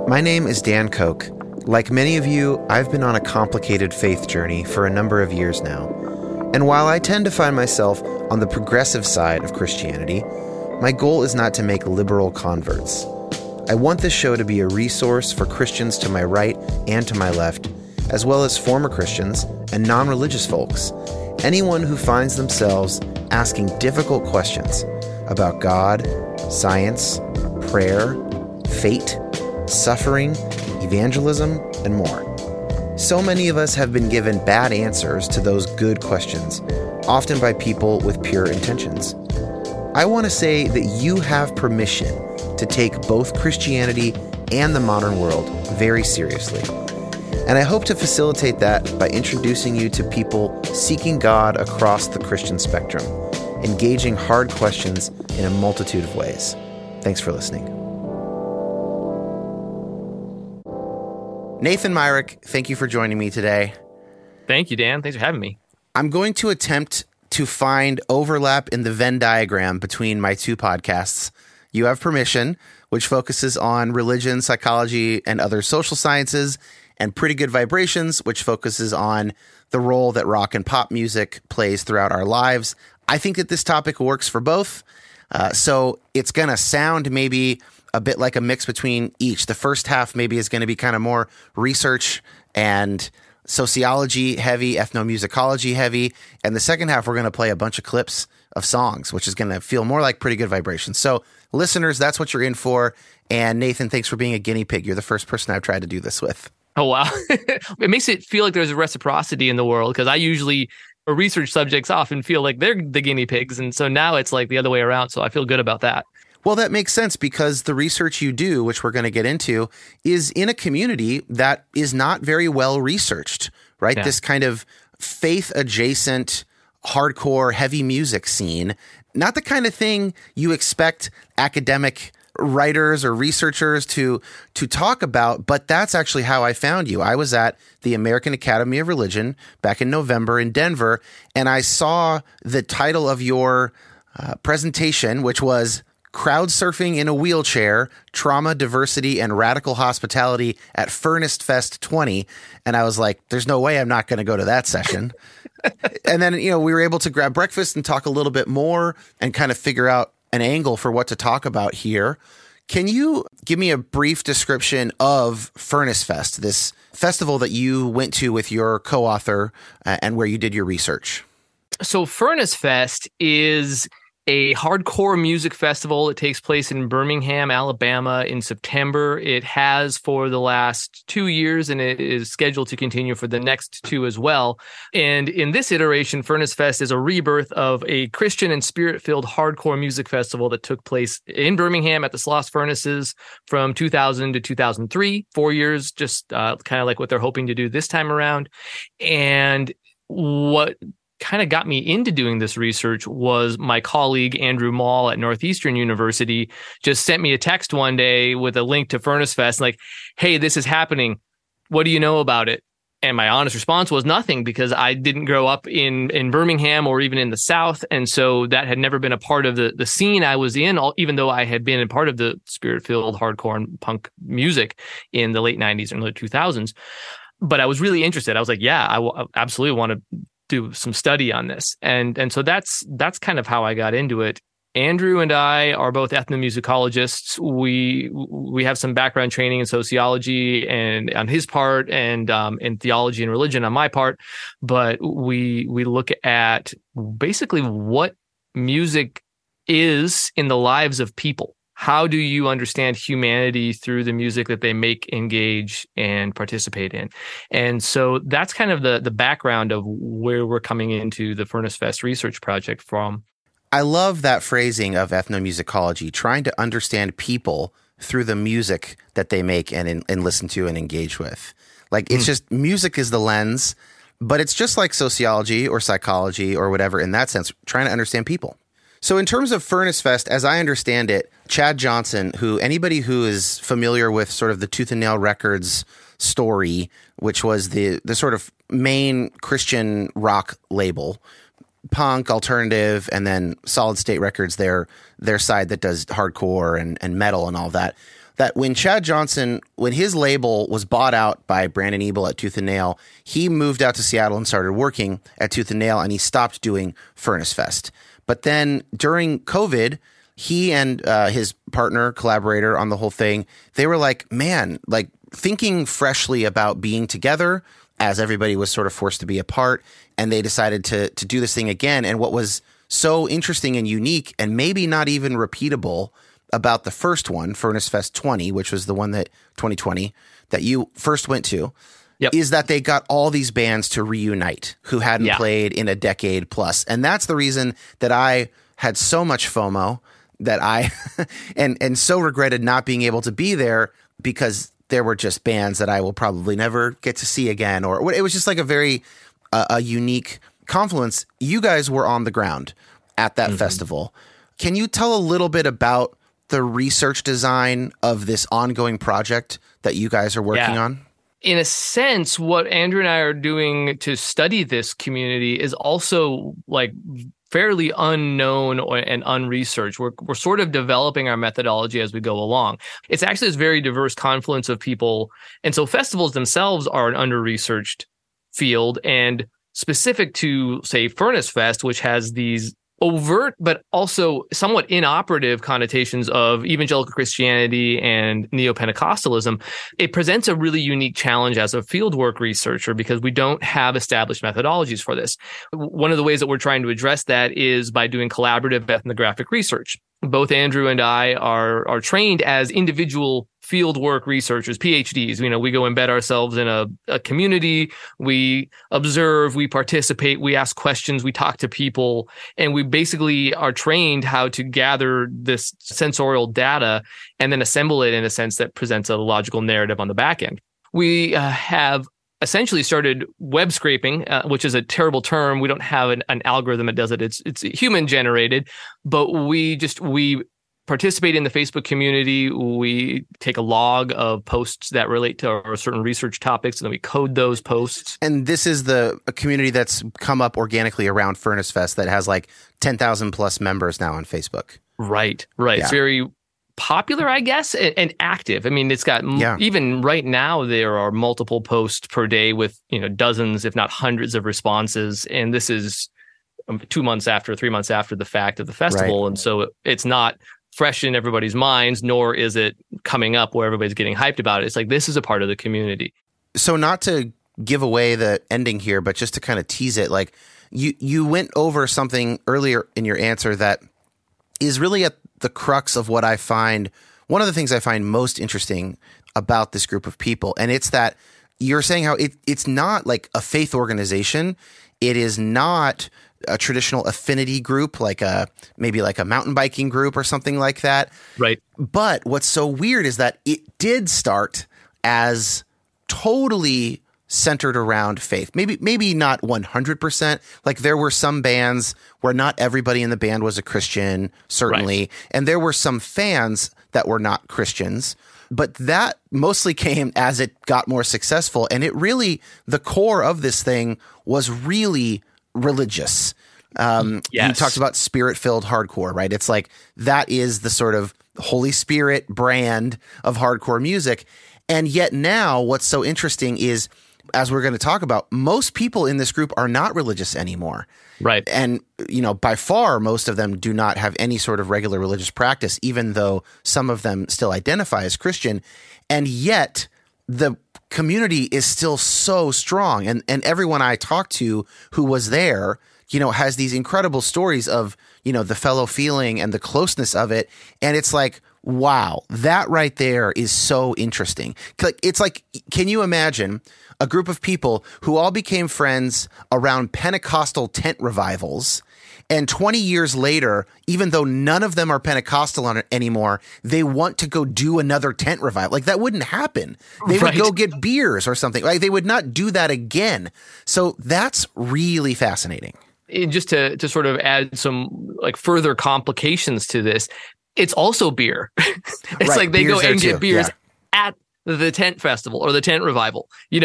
My name is Dan Koch. Like many of you, I've been on a complicated faith journey for a number of years now. And while I tend to find myself on the progressive side of Christianity, my goal is not to make liberal converts. I want this show to be a resource for Christians to my right and to my left, as well as former Christians and non-religious folks, anyone who finds themselves asking difficult questions about God, science, prayer, fate, suffering, evangelism, and more. So many of us have been given bad answers to those good questions, often by people with pure intentions. I want to say that you have permission to take both Christianity and the modern world very seriously. And I hope to facilitate that by introducing you to people seeking God across the Christian spectrum, engaging hard questions in a multitude of ways. Thanks for listening. Nathan Myrick, thank you for joining me today. Thank you, Dan. Thanks for having me. I'm going to attempt to find overlap in the Venn diagram between my two podcasts. You Have Permission, which focuses on religion, psychology, and other social sciences, and Pretty Good Vibrations, which focuses on the role that rock and pop music plays throughout our lives. I think that this topic works for both. So it's going to sound maybe a bit like a mix between each. The first half maybe is going to be kind of more research and sociology heavy, ethnomusicology heavy. And the second half, we're going to play a bunch of clips of songs, which is going to feel more like Pretty Good Vibrations. So listeners, that's what you're in for. And Nathan, thanks for being a guinea pig. You're the first person I've tried to do this with. Oh, wow. It makes it feel like there's a reciprocity in the world, because I usually, research subjects often feel like they're the guinea pigs. And so now it's like the other way around. So I feel good about that. Well, that makes sense, because the research you do, which we're going to get into, is in a community that is not very well researched, right? Yeah. This kind of faith-adjacent, hardcore, heavy music scene, not the kind of thing you expect academic writers or researchers to talk about, but that's actually how I found you. I was at the American Academy of Religion back in November in Denver, and I saw the title of your presentation, which was Crowd Surfing in a Wheelchair, Trauma, Diversity, and Radical Hospitality at Furnace Fest 20. And I was like, there's no way I'm not going to go to that session. And then, we were able to grab breakfast and talk a little bit more and kind of figure out an angle for what to talk about here. Can you give me a brief description of Furnace Fest, this festival that you went to with your co-author and where you did your research? So Furnace Fest is a hardcore music festival. It takes place in Birmingham, Alabama in September. It has for the last 2 years, and it is scheduled to continue for the next 2 as well. And in this iteration, Furnace Fest is a rebirth of a Christian and spirit-filled hardcore music festival that took place in Birmingham at the Sloss Furnaces from 2000 to 2003, 4 years, just kind of like what they're hoping to do this time around. And what kind of got me into doing this research was my colleague Andrew Mall at Northeastern University just sent me a text one day with a link to Furnace Fest, like, hey, this is happening. What do you know about it? And my honest response was nothing, because I didn't grow up in Birmingham or even in the South. And so that had never been a part of the scene I was in, even though I had been a part of the spirit-filled hardcore and punk music in the late 90s and early 2000s. But I was really interested. I was like, yeah, I absolutely want to do some study on this. And so that's kind of how I got into it. Andrew and I are both ethnomusicologists. We have some background training in sociology and on his part, and in theology and religion on my part. But we look at basically what music is in the lives of people. How do you understand humanity through the music that they make, engage, and participate in? And so that's kind of the background of where we're coming into the Furnace Fest research project from. I love that phrasing of ethnomusicology, trying to understand people through the music that they make and listen to and engage with. Like, it's just music is the lens, but it's just like sociology or psychology or whatever in that sense, trying to understand people. So in terms of Furnace Fest, as I understand it, Chad Johnson, anybody who is familiar with sort of the Tooth and Nail Records story, which was the sort of main Christian rock label, punk, alternative, and then Solid State Records, their side that does hardcore and metal and all that. that when Chad Johnson, when his label was bought out by Brandon Ebel at Tooth and Nail, he moved out to Seattle and started working at Tooth and Nail, and he stopped doing Furnace Fest. But then during COVID, he and his partner, collaborator on the whole thing, they were like, man, like thinking freshly about being together as everybody was sort of forced to be apart. And they decided to do this thing again. And what was so interesting and unique and maybe not even repeatable about the first one, Furnace Fest 20, which was the one that 2020 that you first went to, is that they got all these bands to reunite who hadn't played in a decade plus. And that's the reason that I had so much FOMO that I and so regretted not being able to be there, because there were just bands that I will probably never get to see again. Or it was just like a very a unique confluence. You guys were on the ground at that festival. Can you tell a little bit about the research design of this ongoing project that you guys are working on? In a sense, what Andrew and I are doing to study this community is also like fairly unknown and unresearched. We're sort of developing our methodology as we go along. It's actually this very diverse confluence of people. And so festivals themselves are an under-researched field, and specific to, say, Furnace Fest, which has these overt but also somewhat inoperative connotations of evangelical Christianity and neo-Pentecostalism, it presents a really unique challenge as a fieldwork researcher because we don't have established methodologies for this. One of the ways that we're trying to address that is by doing collaborative ethnographic research. Both Andrew and I are trained as individual fieldwork researchers, PhDs. You know, we go embed ourselves in a community, we observe, we participate, we ask questions, we talk to people, and we basically are trained how to gather this sensorial data and then assemble it in a sense that presents a logical narrative on the back end. We have essentially started web scraping, which is a terrible term. We don't have an algorithm that does it. It's human generated, but we participate in the Facebook community. We take a log of posts that relate to certain research topics, and then we code those posts. And this is a community that's come up organically around Furnace Fest that has like 10,000 plus members now on Facebook. Right. Yeah. It's very popular, I guess, and active. I mean, it's got even right now there are multiple posts per day with dozens, if not hundreds, of responses, and this is 3 months after the fact of the festival, and so it's not fresh in everybody's minds, nor is it coming up where everybody's getting hyped about it. It's like this is a part of the community. So not to give away the ending here, but just to kind of tease it, like you went over something earlier in your answer that is really at the crux of what I find, one of the things I find most interesting about this group of people. And it's that you're saying how it's not like a faith organization. It is not a traditional affinity group, like maybe like a mountain biking group or something like that. Right. But what's so weird is that it did start as totally centered around faith. Maybe not 100%. Like there were some bands where not everybody in the band was a Christian, certainly. Right. And there were some fans that were not Christians, but that mostly came as it got more successful. And it really, the core of this thing was really religious. You talked about spirit-filled hardcore, right? It's like that is the sort of Holy Spirit brand of hardcore music. And yet now what's so interesting is, as we're going to talk about, most people in this group are not religious anymore. Right. And, by far, most of them do not have any sort of regular religious practice, even though some of them still identify as Christian. And yet the community is still so strong. And everyone I talked to who was there, has these incredible stories of, the fellow feeling and the closeness of it. And it's like, wow, that right there is so interesting. It's like, can you imagine a group of people who all became friends around Pentecostal tent revivals, and 20 years later, even though none of them are Pentecostal anymore, they want to go do another tent revival? Like that wouldn't happen. They would go get beers or something. Like they would not do that again. So that's really fascinating. Just to sort of add some like further complications to this, it's also beer. It's like they go and get beers at the tent festival or the tent revival,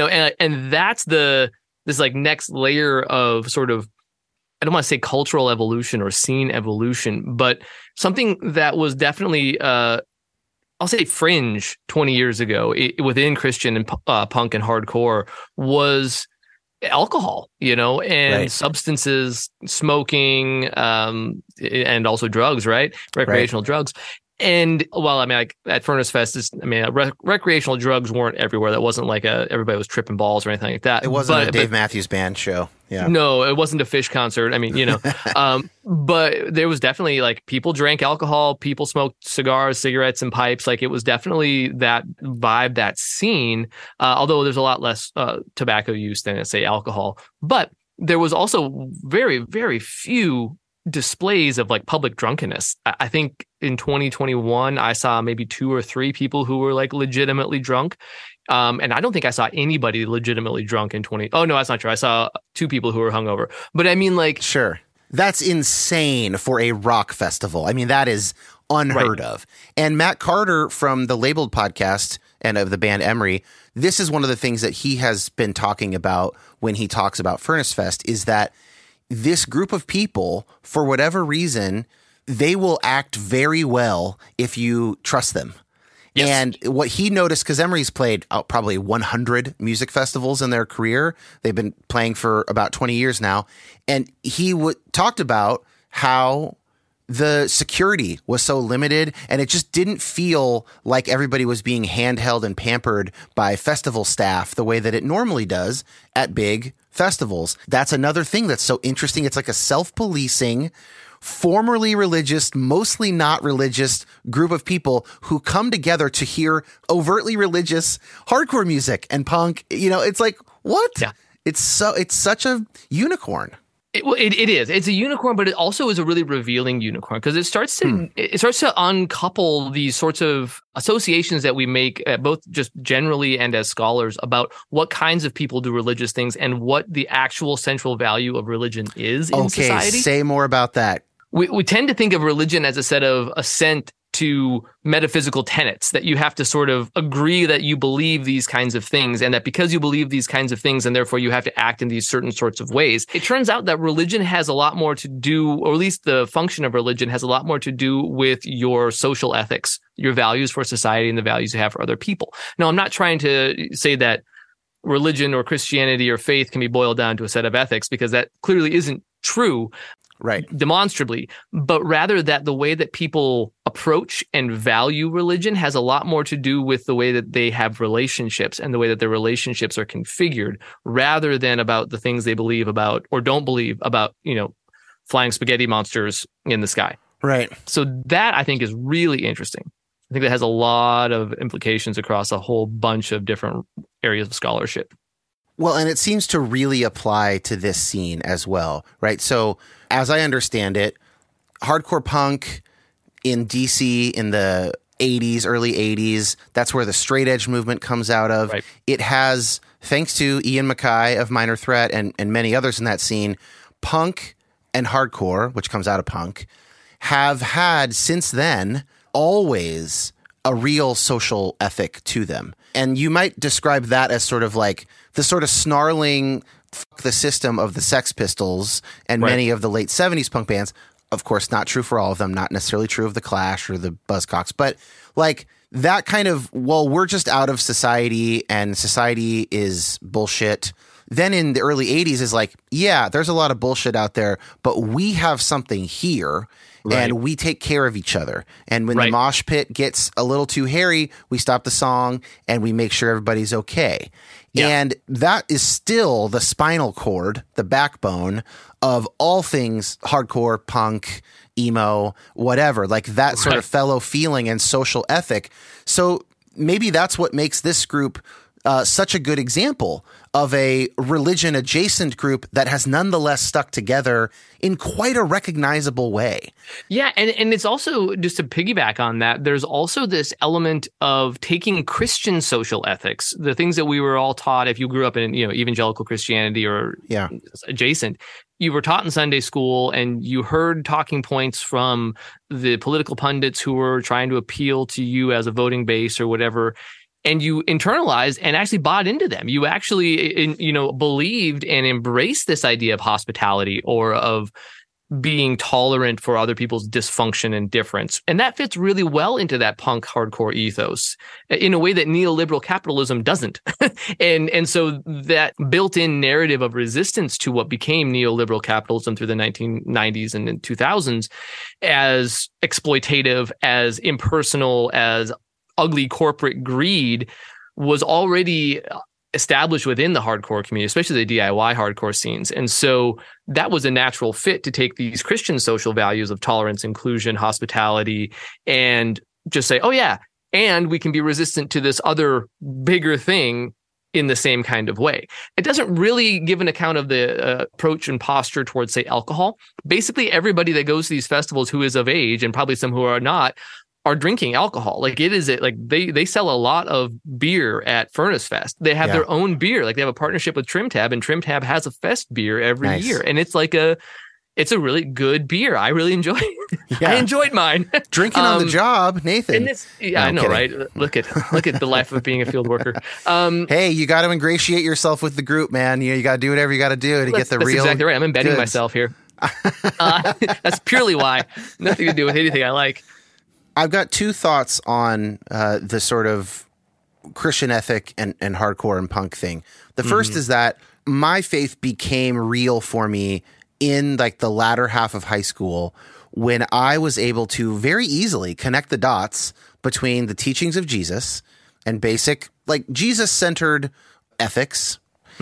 and that's this like next layer of sort of, I don't want to say cultural evolution or scene evolution, but something that was definitely I'll say fringe 20 years ago within Christian and punk and hardcore was alcohol, and Right. substances, smoking, and also drugs, right? Recreational drugs. And well, I mean, like at Furnace Fest, recreational drugs weren't everywhere. That wasn't like everybody was tripping balls or anything like that. It wasn't a Dave Matthews Band show. Yeah. No, it wasn't a Fish concert. I mean, but there was definitely like people drank alcohol, people smoked cigars, cigarettes, and pipes. Like it was definitely that vibe, that scene. Although there's a lot less tobacco use than, say, alcohol. But there was also very, very few displays of like public drunkenness. I think in 2021, I saw maybe 2 or 3 people who were like legitimately drunk. And I don't think I saw anybody legitimately drunk in 20. Oh, no, that's not true. I saw 2 people who were hungover. But I mean, like, sure. That's insane for a rock festival. I mean, that is unheard of. And Matt Carter from the Labeled podcast and of the band Emery, this is one of the things that he has been talking about when he talks about Furnace Fest is that this group of people, for whatever reason, they will act very well if you trust them. Yes. And what he noticed, because Emery's played probably 100 music festivals in their career. They've been playing for about 20 years now. And he talked about how the security was so limited and it just didn't feel like everybody was being handheld and pampered by festival staff the way that it normally does at big festivals. That's another thing that's so interesting. It's like a self-policing, formerly religious, mostly not religious group of people who come together to hear overtly religious hardcore music and punk. It's like, what? Yeah. It's such a unicorn. It is. It's a unicorn, but it also is a really revealing unicorn because it starts to uncouple these sorts of associations that we make, both just generally and as scholars, about what kinds of people do religious things and what the actual central value of religion is in society. Okay, say more about that. We tend to think of religion as a set of assent to metaphysical tenets, that you have to sort of agree that you believe these kinds of things, and that because you believe these kinds of things, and therefore you have to act in these certain sorts of ways. It turns out that religion has a lot more to do, or at least the function of religion has a lot more to do with your social ethics, your values for society, and the values you have for other people. Now, I'm not trying to say that religion or Christianity or faith can be boiled down to a set of ethics, because that clearly isn't true. Right. Demonstrably, but rather that the way that people approach and value religion has a lot more to do with the way that they have relationships and the way that their relationships are configured, rather than about the things they believe about or don't believe about, flying spaghetti monsters in the sky. Right. So that, I think, is really interesting. I think that has a lot of implications across a whole bunch of different areas of scholarship. Well, and it seems to really apply to this scene as well, right? So as I understand it, hardcore punk in DC in the 80s, early 80s, that's where the straight edge movement comes out of. Right. It has, thanks to Ian MacKaye of Minor Threat and many others in that scene, punk and hardcore, which comes out of punk, have had since then always a real social ethic to them. And you might describe that as sort of like the sort of snarling fuck the system of the Sex Pistols and many of the late 70s punk bands. Of course, not true for all of them, not necessarily true of the Clash or the Buzzcocks, but like that kind of, well, we're just out of society and society is bullshit. Then in the early 80s is like, yeah, there's a lot of bullshit out there, but we have something here. Right. And we take care of each other. And when the mosh pit gets a little too hairy, we stop the song and we make sure everybody's okay. Yeah. And that is still the spinal cord, the backbone of all things hardcore, punk, emo, whatever, like that sort of fellow feeling and social ethic. So maybe that's what makes this group such a good example of a religion adjacent group that has nonetheless stuck together in quite a recognizable way. Yeah. And it's also, just to piggyback on that, there's also this element of taking Christian social ethics, the things that we were all taught if you grew up in, evangelical Christianity or adjacent. You were taught in Sunday school and you heard talking points from the political pundits who were trying to appeal to you as a voting base or whatever. And you internalized and actually bought into them. You actually, believed and embraced this idea of hospitality or of being tolerant for other people's dysfunction and difference. And that fits really well into that punk hardcore ethos in a way that neoliberal capitalism doesn't. and so that built-in narrative of resistance to what became neoliberal capitalism through the 1990s and 2000s as exploitative, as impersonal, as ugly corporate greed was already established within the hardcore community, especially the DIY hardcore scenes. And so that was a natural fit to take these Christian social values of tolerance, inclusion, hospitality, and just say, oh yeah, and we can be resistant to this other bigger thing in the same kind of way. It doesn't really give an account of the approach and posture towards, say, alcohol. Basically, everybody that goes to these festivals who is of age, and probably some who are not, are drinking alcohol. Like it is like they sell a lot of beer at Furnace Fest. They have their own beer. Like they have a partnership with Trim Tab, and Trim Tab has a fest beer every year. And it's like it's a really good beer. I really enjoy it. Yeah. I enjoyed mine. Drinking on the job, Nathan. And I know, kidding. Right? Look at the life of being a field worker. Hey, you got to ingratiate yourself with the group, man. You got to do whatever you got to do to get the real. That's exactly right. I'm embedding goods. Myself here. That's purely why. Nothing to do with anything I like. I've got two thoughts on the sort of Christian ethic and hardcore and punk thing. The first is that my faith became real for me in like the latter half of high school when I was able to very easily connect the dots between the teachings of Jesus and basic like Jesus-centered ethics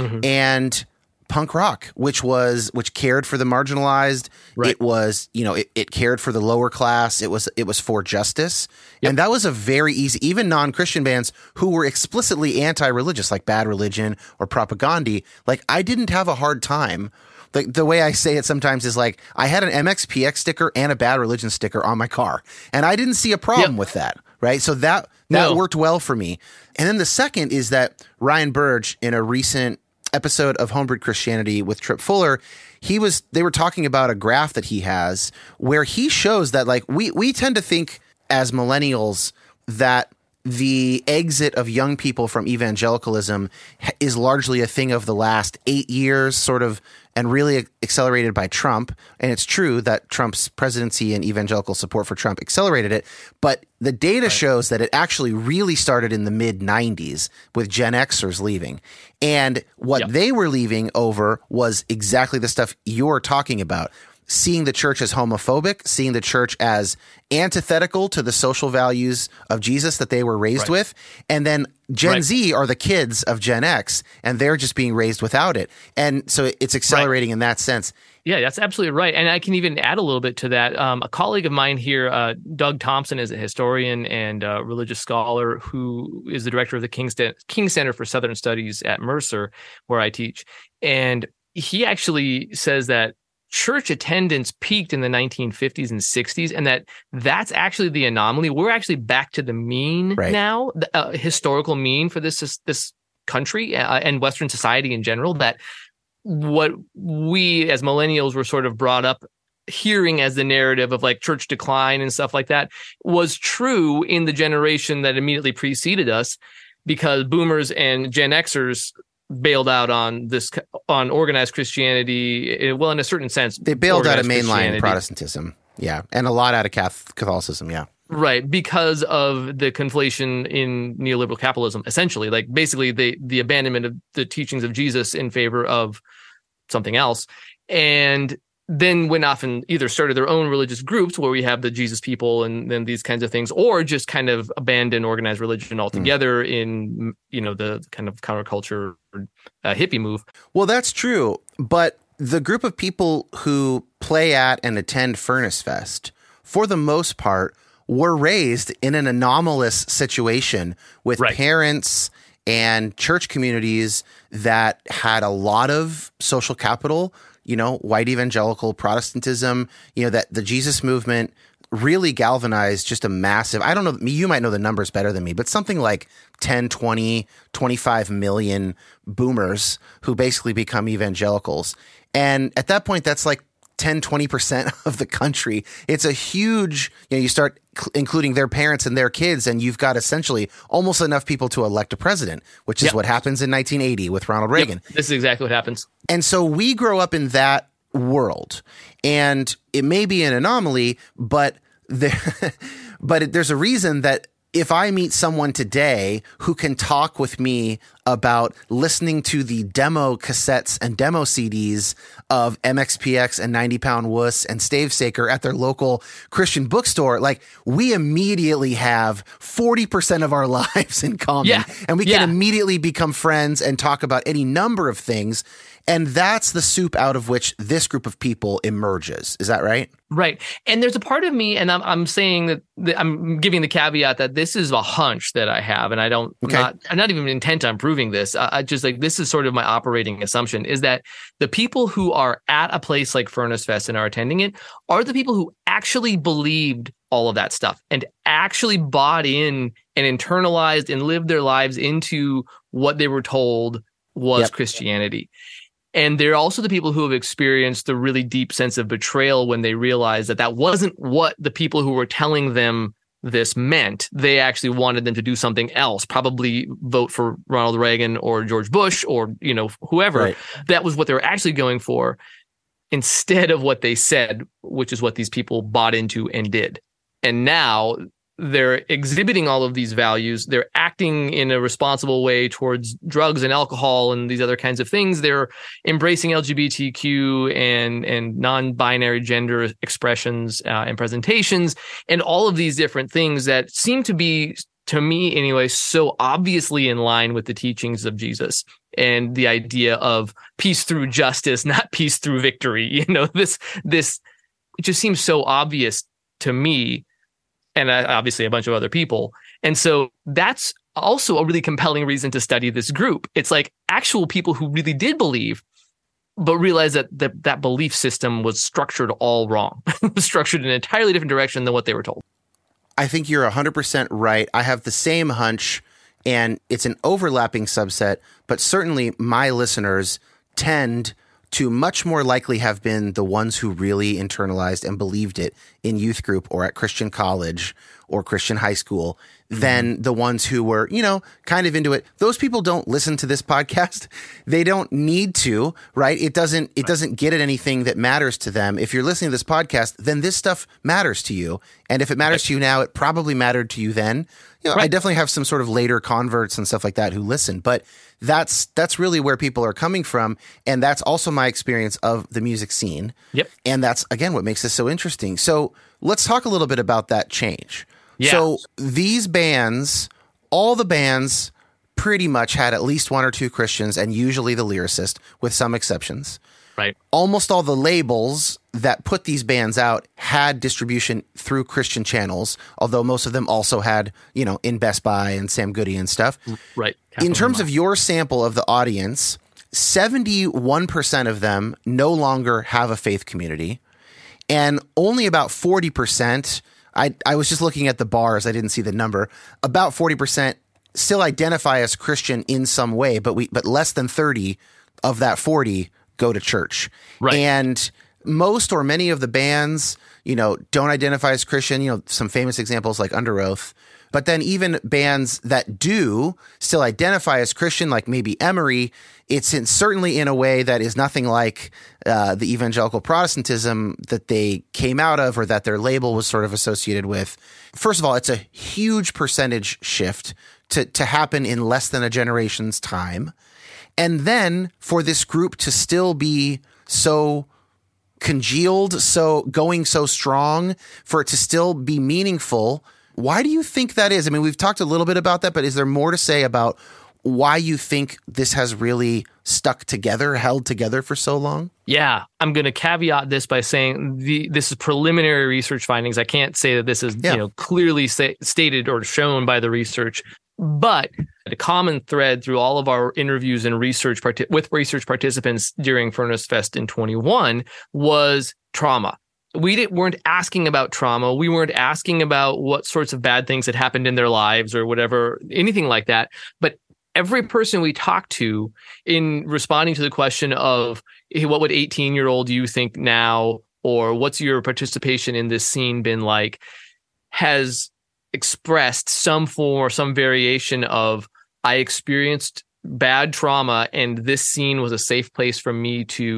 and punk rock, which cared for the marginalized. Right. It was, it cared for the lower class. It was for justice. Yep. And that was a very easy, even non-Christian bands who were explicitly anti-religious, like Bad Religion or Propagandhi. Like I didn't have a hard time. The way I say it sometimes is like I had an MXPX sticker and a Bad Religion sticker on my car, and I didn't see a problem with that. Right. So that worked well for me. And then the second is that Ryan Burge, in a recent episode of Homebrewed Christianity with Trip Fuller, they were talking about a graph that he has where he shows that like we tend to think as millennials that the exit of young people from evangelicalism is largely a thing of the last 8 years, sort of, and really accelerated by Trump. And it's true that Trump's presidency and evangelical support for Trump accelerated it. But the data shows that it actually really started in the mid-90s with Gen Xers leaving. And what they were leaving over was exactly the stuff you're talking about. Seeing the church as homophobic, seeing the church as antithetical to the social values of Jesus that they were raised with. And then Gen Z are the kids of Gen X, and they're just being raised without it. And so it's accelerating in that sense. Yeah, that's absolutely right. And I can even add a little bit to that. A colleague of mine here, Doug Thompson, is a historian and religious scholar who is the director of the King Center for Southern Studies at Mercer, where I teach. And he actually says that church attendance peaked in the 1950s and 60s, and that's actually the anomaly. We're actually back to the mean now, the historical mean for this country and Western society in general, that what we as millennials were sort of brought up hearing as the narrative of like church decline and stuff like that was true in the generation that immediately preceded us, because boomers and Gen Xers bailed out on organized Christianity. Well, in a certain sense, they bailed out of mainline Protestantism. Yeah. And a lot out of Catholicism. Yeah. Right. Because of the conflation in neoliberal capitalism, essentially, like basically the abandonment of the teachings of Jesus in favor of something else. And then went off and either started their own religious groups where we have the Jesus people and then these kinds of things, or just kind of abandon organized religion altogether in, the kind of counterculture hippie move. Well, that's true. But the group of people who play at and attend Furnace Fest, for the most part, were raised in an anomalous situation with parents and church communities that had a lot of social capital, white evangelical Protestantism, that the Jesus movement really galvanized just a massive, I don't know, you might know the numbers better than me, but something like 10, 20, 25 million boomers who basically become evangelicals. And at that point, that's like 10, 20% of the country. It's a huge, you start including their parents and their kids, and you've got essentially almost enough people to elect a president, which is what happens in 1980 with Ronald Reagan. This is exactly what happens. And so we grow up in that world. And it may be an anomaly, but there's a reason that if I meet someone today who can talk with me about listening to the demo cassettes and demo CDs of MXPX and 90 Pound Wuss and Stavesacre at their local Christian bookstore, like, we immediately have 40% of our lives in common. Yeah. And we can immediately become friends and talk about any number of things. And that's the soup out of which this group of people emerges. Is that right? Right. And there's a part of me, and I'm saying that I'm giving the caveat that this is a hunch that I have, and I'm not even intent on proving this. I just, like, this is sort of my operating assumption, is that the people who are at a place like Furnace Fest and are attending it are the people who actually believed all of that stuff and actually bought in and internalized and lived their lives into what they were told was Christianity. And they're also the people who have experienced the really deep sense of betrayal when they realized that that wasn't what the people who were telling them this meant. They actually wanted them to do something else, probably vote for Ronald Reagan or George Bush or, whoever. Right. That was what they were actually going for, instead of what they said, which is what these people bought into and did. And now they're exhibiting all of these values. They're acting in a responsible way towards drugs and alcohol and these other kinds of things. They're embracing LGBTQ and non-binary gender expressions and presentations, and all of these different things that seem to be, to me anyway, so obviously in line with the teachings of Jesus and the idea of peace through justice, not peace through victory. This it just seems so obvious to me, and obviously a bunch of other people. And so that's also a really compelling reason to study this group. It's like actual people who really did believe, but realized that belief system was structured all wrong, structured in an entirely different direction than what they were told. I think you're 100% right. I have the same hunch, and it's an overlapping subset, but certainly my listeners tend to much more likely have been the ones who really internalized and believed it in youth group or at Christian college or Christian high school than the ones who were, kind of into it. Those people don't listen to this podcast. They don't need to, right? It doesn't get at anything that matters to them. If you're listening to this podcast, then this stuff matters to you. And if it matters to you now, it probably mattered to you then. I definitely have some sort of later converts and stuff like that who listen, but that's really where people are coming from. And that's also my experience of the music scene. Yep. And that's, again, what makes this so interesting. So let's talk a little bit about that change. Yeah. So these bands, all the bands pretty much had at least one or two Christians, and usually the lyricist, with some exceptions. Right. Almost all the labels that put these bands out had distribution through Christian channels, although most of them also had, in Best Buy and Sam Goody and stuff. Right. In terms of your sample of the audience, 71% of them no longer have a faith community, and only about 40%, I was just looking at the bars, I didn't see the number, about 40% still identify as Christian in some way, but less than 30 of that 40 go to church. Right. And most or many of the bands, don't identify as Christian, some famous examples like Under Oath. But then even bands that do still identify as Christian, like maybe Emery, it's certainly in a way that is nothing like the evangelical Protestantism that they came out of or that their label was sort of associated with. First of all, it's a huge percentage shift to happen in less than a generation's time. And then for this group to still be so congealed, so going so strong, for it to still be meaningful, why do you think that is? I mean, we've talked a little bit about that, but is there more to say about why you think this has really stuck together, held together for so long? Yeah, I'm going to caveat this by saying this is preliminary research findings. I can't say that this is clearly stated or shown by the research. But the common thread through all of our interviews and research with research participants during Furnace Fest in 21 was trauma. We weren't asking about trauma. We weren't asking about what sorts of bad things had happened in their lives or whatever, anything like that. But every person we talked to in responding to the question of, hey, what would 18-year-old you think now, or what's your participation in this scene been like, has expressed some form or some variation of, I experienced bad trauma and this scene was a safe place for me to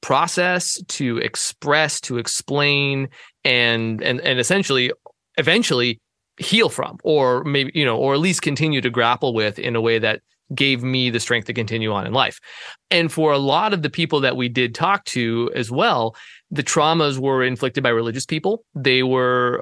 process, to express, to explain, and essentially, eventually heal from, or maybe, or at least continue to grapple with in a way that gave me the strength to continue on in life. And for a lot of the people that we did talk to as well, the traumas were inflicted by religious people. They were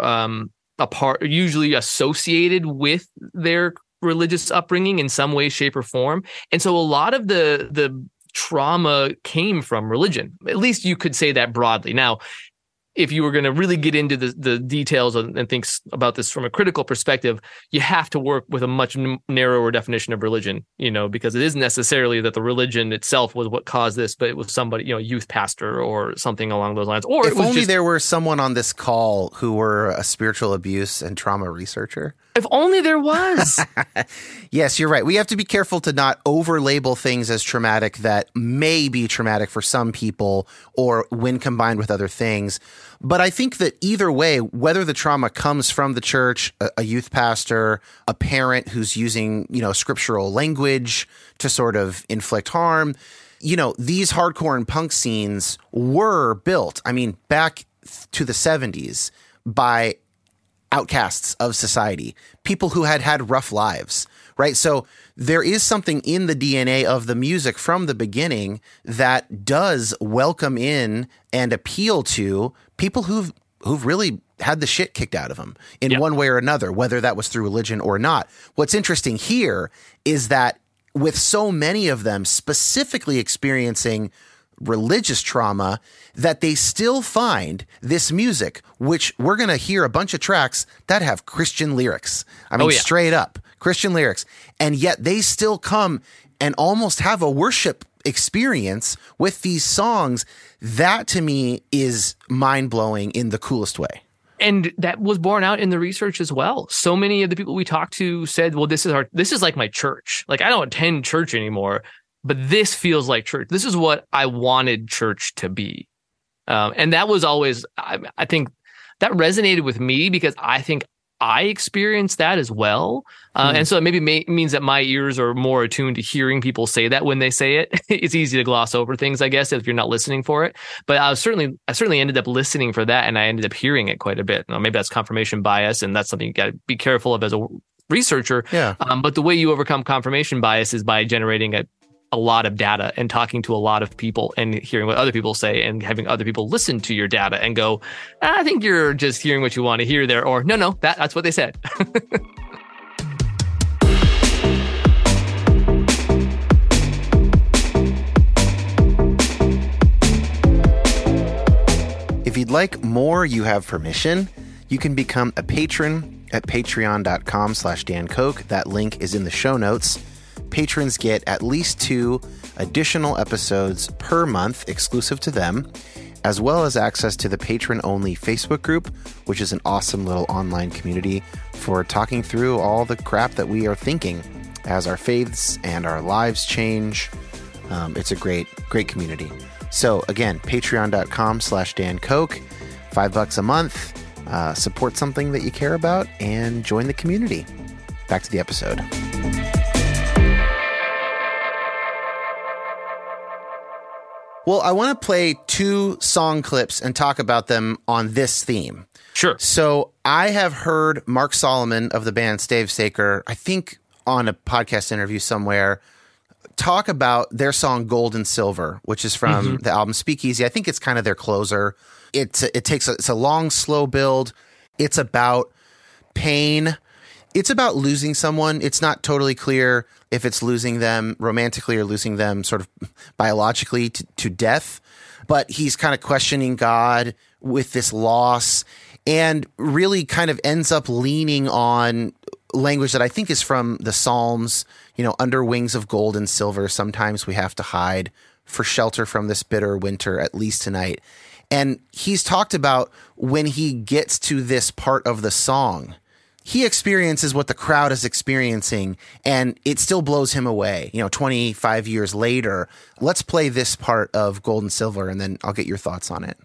usually associated with their religious upbringing in some way, shape, or form. And so a lot of the trauma came from religion. At least you could say that broadly. Now, if you were going to really get into the details and think about this from a critical perspective, you have to work with a much narrower definition of religion, because it isn't necessarily that the religion itself was what caused this, but it was somebody, a youth pastor or something along those lines. Or if only there were someone on this call who were a spiritual abuse and trauma researcher. If only there was. Yes, you're right. We have to be careful to not over-label things as traumatic that may be traumatic for some people or when combined with other things. But I think that either way, whether the trauma comes from the church, a youth pastor, a parent who's using, scriptural language to sort of inflict harm, these hardcore and punk scenes were built, back to the 70s by outcasts of society, people who had rough lives, right? So there is something in the DNA of the music from the beginning that does welcome in and appeal to people who've really had the shit kicked out of them in one way or another, whether that was through religion or not. What's interesting here is that with so many of them specifically experiencing religious trauma, that they still find this music, which we're going to hear a bunch of tracks that have Christian lyrics. Straight up Christian lyrics. And yet they still come and almost have a worship experience with these songs. That to me is mind-blowing in the coolest way. And that was borne out in the research as well. So many of the people we talked to said, well, this is like my church. Like, I don't attend church anymore, but this feels like church. This is what I wanted church to be. And that was always, I think that resonated with me because I think I experienced that as well. And so it maybe means that my ears are more attuned to hearing people say that when they say it. It's easy to gloss over things, I guess, if you're not listening for it. But I certainly ended up listening for that, and I ended up hearing it quite a bit. Maybe that's confirmation bias, and that's something you got to be careful of as a researcher. Yeah. But the way you overcome confirmation bias is by generating a lot of data and talking to a lot of people and hearing what other people say and having other people listen to your data and go, I think you're just hearing what you want to hear there. Or no, that's what they said. If you'd like more You Have Permission, you can become a patron at patreon.com/Dan Koch. That link is in the show notes. Patrons get at least 2 additional episodes per month exclusive to them, as well as access to the patron-only Facebook group, which is an awesome little online community for talking through all the crap that we are thinking as our faiths and our lives change. It's a great community. So again, patreon.com/Dan Koch, $5 a month. Support something that you care about and join the community. Back to the episode. Well, I want to play 2 song clips and talk about them on this theme. Sure. So I have heard Mark Solomon of the band Stavesacre, I think on a podcast interview somewhere, talk about their song Gold and Silver, which is from the album Speakeasy. I think it's kind of their closer. It's a long, slow build. It's about pain. It's about losing someone. It's not totally clear if it's losing them romantically or losing them sort of biologically to death. But he's kind of questioning God with this loss and really kind of ends up leaning on language that I think is from the Psalms, under wings of gold and silver. Sometimes we have to hide for shelter from this bitter winter, at least tonight. And he's talked about when he gets to this part of the song, he experiences what the crowd is experiencing, and it still blows him away. 25 years later. Let's play this part of Gold and Silver, and then I'll get your thoughts on it.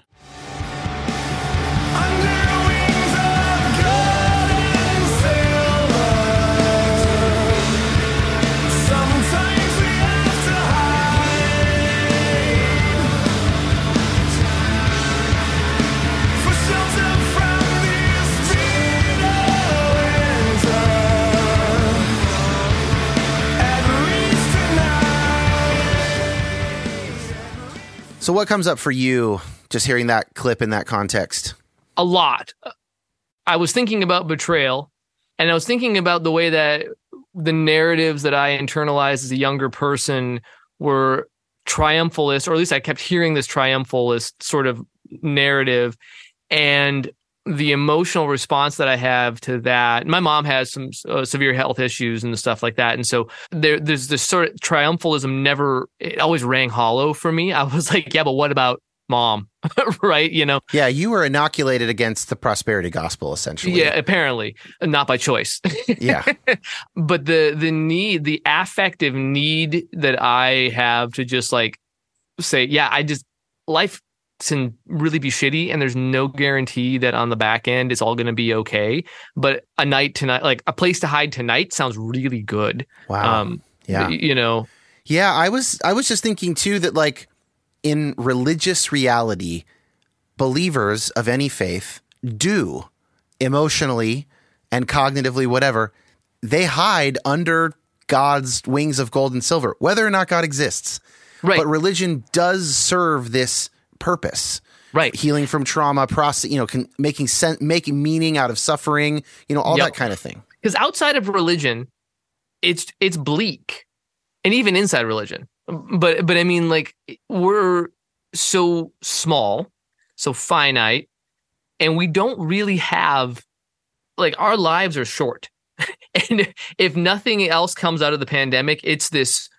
So what comes up for you just hearing that clip in that context? A lot. I was thinking about betrayal, and I was thinking about the way that the narratives that I internalized as a younger person were triumphalist, or at least I kept hearing this triumphalist sort of narrative, and the emotional response that I have to that. My mom has some severe health issues and stuff like that. And so there's this sort of triumphalism it always rang hollow for me. I was like, yeah, but what about mom? Right? You know? Yeah, you were inoculated against the prosperity gospel, essentially. Yeah, apparently. Not by choice. Yeah. But the affective need that I have to just like say, yeah, life can really be shitty, and there's no guarantee that on the back end it's all going to be okay. But a night tonight, like a place to hide tonight, sounds really good. Wow. Yeah. You know. Yeah, I was just thinking too that like in religious reality, believers of any faith do emotionally and cognitively, whatever, they hide under God's wings of gold and silver, whether or not God exists. Right. But religion does serve this purpose, right? Healing from trauma, making meaning out of suffering, all that kind of thing. Because outside of religion, it's bleak, and even inside religion. But I mean, like, we're so small, so finite, and we don't really have, like, our lives are short. And if nothing else comes out of the pandemic, it's this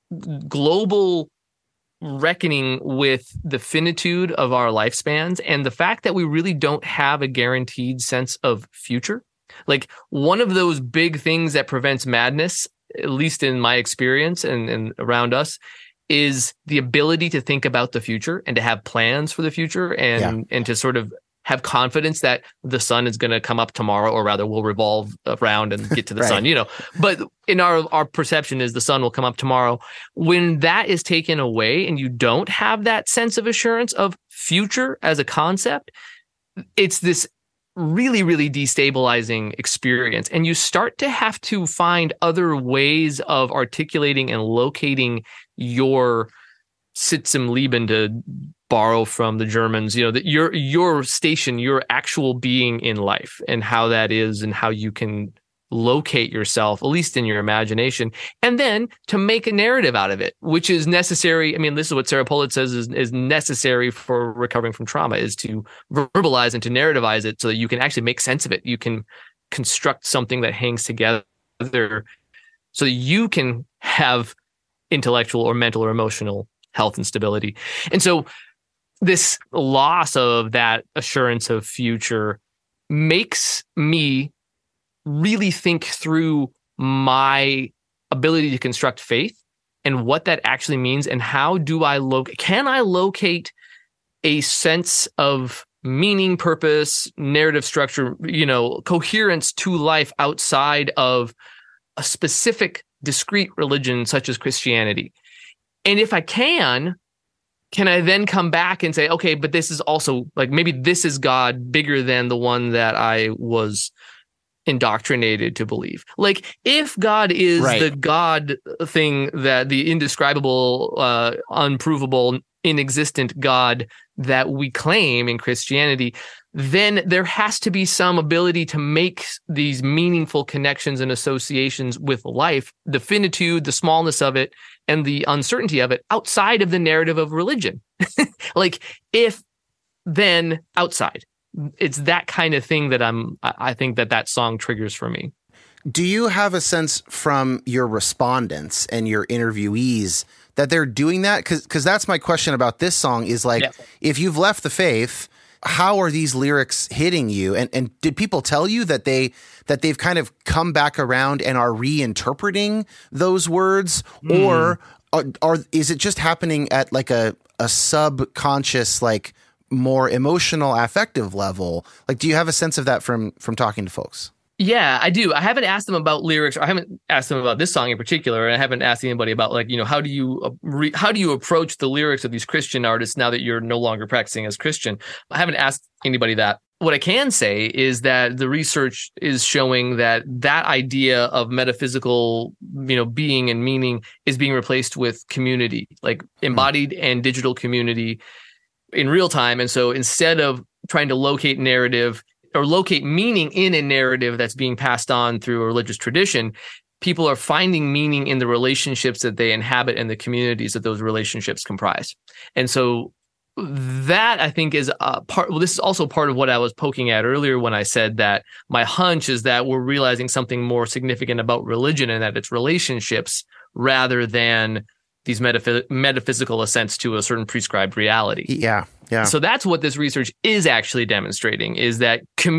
global reckoning with the finitude of our lifespans and the fact that we really don't have a guaranteed sense of future. Like, one of those big things that prevents madness, at least in my experience and around us, is the ability to think about the future and to have plans for the future and to sort of have confidence that the sun is going to come up tomorrow, or rather will revolve around and get to the right. sun, But in our perception is the sun will come up tomorrow. When that is taken away and you don't have that sense of assurance of future as a concept, it's this really, really destabilizing experience. And you start to have to find other ways of articulating and locating your Sitzemleben, to borrow from the Germans, that your station, your actual being in life, and how that is, and how you can locate yourself, at least in your imagination, and then to make a narrative out of it, which is necessary. I mean, this is what Sarah Pollitt says is necessary for recovering from trauma, is to verbalize and to narrativize it so that you can actually make sense of it. You can construct something that hangs together so that you can have intellectual or mental or emotional health and stability. And so this loss of that assurance of future makes me really think through my ability to construct faith and what that actually means, and how do I can I locate a sense of meaning, purpose, narrative structure, coherence to life outside of a specific discrete religion such as Christianity. And if I can I then come back and say, okay, but this is also, like, maybe this is God bigger than the one that I was indoctrinated to believe. Like, if God is the God thing, that the indescribable, unprovable, inexistent God that we claim in Christianity, then there has to be some ability to make these meaningful connections and associations with life, the finitude, the smallness of it, and the uncertainty of it outside of the narrative of religion. Like, if then outside, it's that kind of thing that I think that song triggers for me. Do you have a sense from your respondents and your interviewees that they're doing that? Because that's my question about this song is, like, if you've left the faith, how are these lyrics hitting you? And did people tell you that they've kind of come back around and are reinterpreting those words, or is it just happening at like a subconscious, like, more emotional, affective level? Like, do you have a sense of that from talking to folks? Yeah, I do. I haven't asked them about lyrics, or I haven't asked them about this song in particular, and I haven't asked anybody about, like, how do you approach the lyrics of these Christian artists now that you're no longer practicing as Christian? I haven't asked anybody that. what I can say is that the research is showing that that idea of metaphysical, being and meaning is being replaced with community, like embodied and digital community in real time. And so instead of trying to locate narrative or locate meaning in a narrative that's being passed on through a religious tradition, people are finding meaning in the relationships that they inhabit and the communities that those relationships comprise. And so that, I think, is a part. Well, this is also part of what I was poking at earlier when I said that my hunch is that we're realizing something more significant about religion and that it's relationships rather than these metaphysical ascents to a certain prescribed reality. Yeah. So that's what this research is actually demonstrating, is that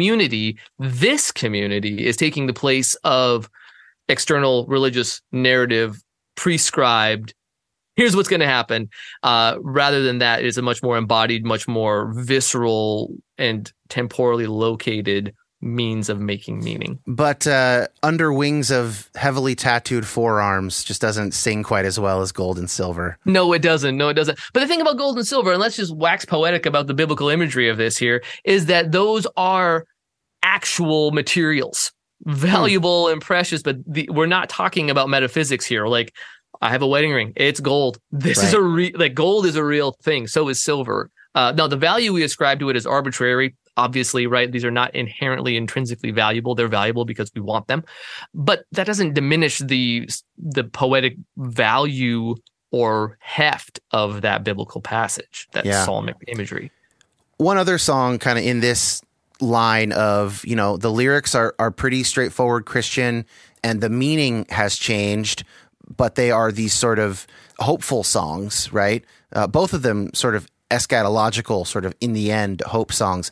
this community is taking the place of external religious narrative prescribed. Here's what's going to happen. Rather than that, it's a much more embodied, much more visceral and temporally located means of making meaning. But under wings of heavily tattooed forearms just doesn't sing quite as well as gold and silver. No, it doesn't. But the thing about gold and silver, and let's just wax poetic about the biblical imagery of this here, is that those are actual materials, valuable and precious, but we're not talking about metaphysics here. Like, I have a wedding ring. It's gold. This is gold is a real thing. So is silver. Now, the value we ascribe to it is arbitrary. Obviously, right? These are not inherently intrinsically valuable. They're valuable because we want them. But that doesn't diminish the poetic value or heft of that biblical passage, that psalmic imagery. One other song kind of in this line of, the lyrics are pretty straightforward Christian and the meaning has changed, but they are these sort of hopeful songs, right? Both of them sort of eschatological, sort of in the end hope songs.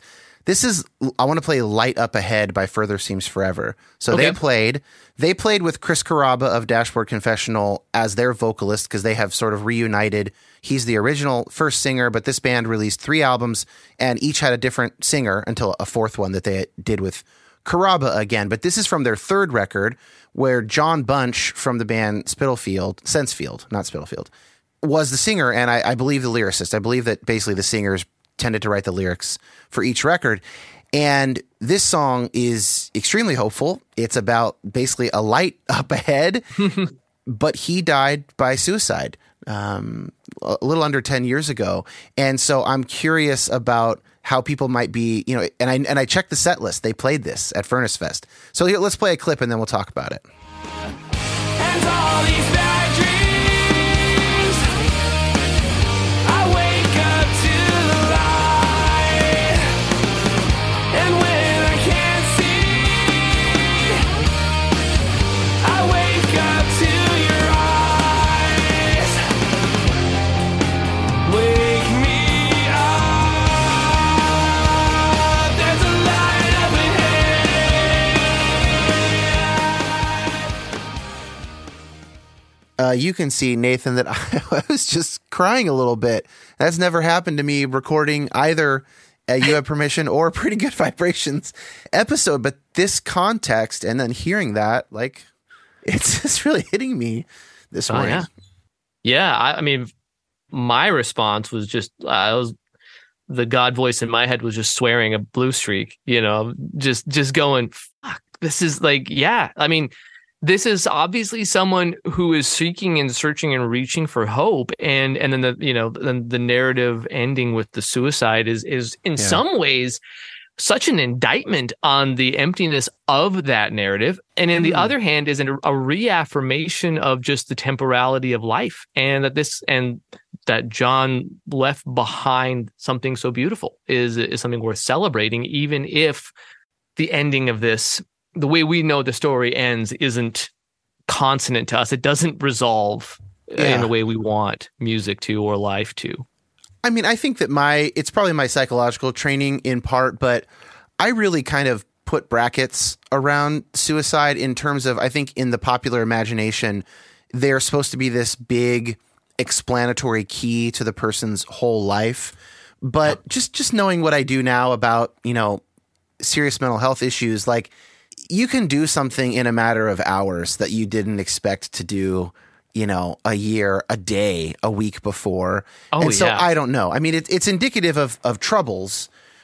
I want to play Light Up Ahead by Further Seems Forever. So they played with Chris Carrabba of Dashboard Confessional as their vocalist because they have sort of reunited. He's the original first singer, but this band released 3 albums and each had a different singer until a 4th one that they did with Carrabba again. But this is from their 3rd record where John Bunch from the band Sensefield, not Spitalfield, was the singer and I believe the lyricist. I believe that basically the singers tended to write the lyrics for each record. And this song is extremely hopeful. It's about basically a light up ahead, but he died by suicide a little under 10 years ago. And so I'm curious about how people might be, and I checked the set list. They played this at Furnace Fest. So let's play a clip and then we'll talk about it. And all these bad dreams. You can see, Nathan, that I was just crying a little bit. That's never happened to me recording either You Have Permission or Pretty Good Vibrations episode. But this context and then hearing that, it's just really hitting me this morning. Yeah. I mean, my response was just, the God voice in my head was just swearing a blue streak, just going, fuck, this is I mean, this is obviously someone who is seeking and searching and reaching for hope, and then the narrative ending with the suicide is in some ways such an indictment on the emptiness of that narrative, and in the other hand is a reaffirmation of just the temporality of life, and that John left behind something so beautiful is something worth celebrating, even if the ending of this, the way we know the story ends, isn't consonant to us. It doesn't resolve in the way we want music to or life to. I mean, I think that it's probably my psychological training in part, but I really kind of put brackets around suicide in terms of, I think in the popular imagination, they're supposed to be this big explanatory key to the person's whole life. But just knowing what I do now about, serious mental health issues, you can do something in a matter of hours that you didn't expect to do, a year, a day, a week before. I don't know. I mean, it's indicative of troubles,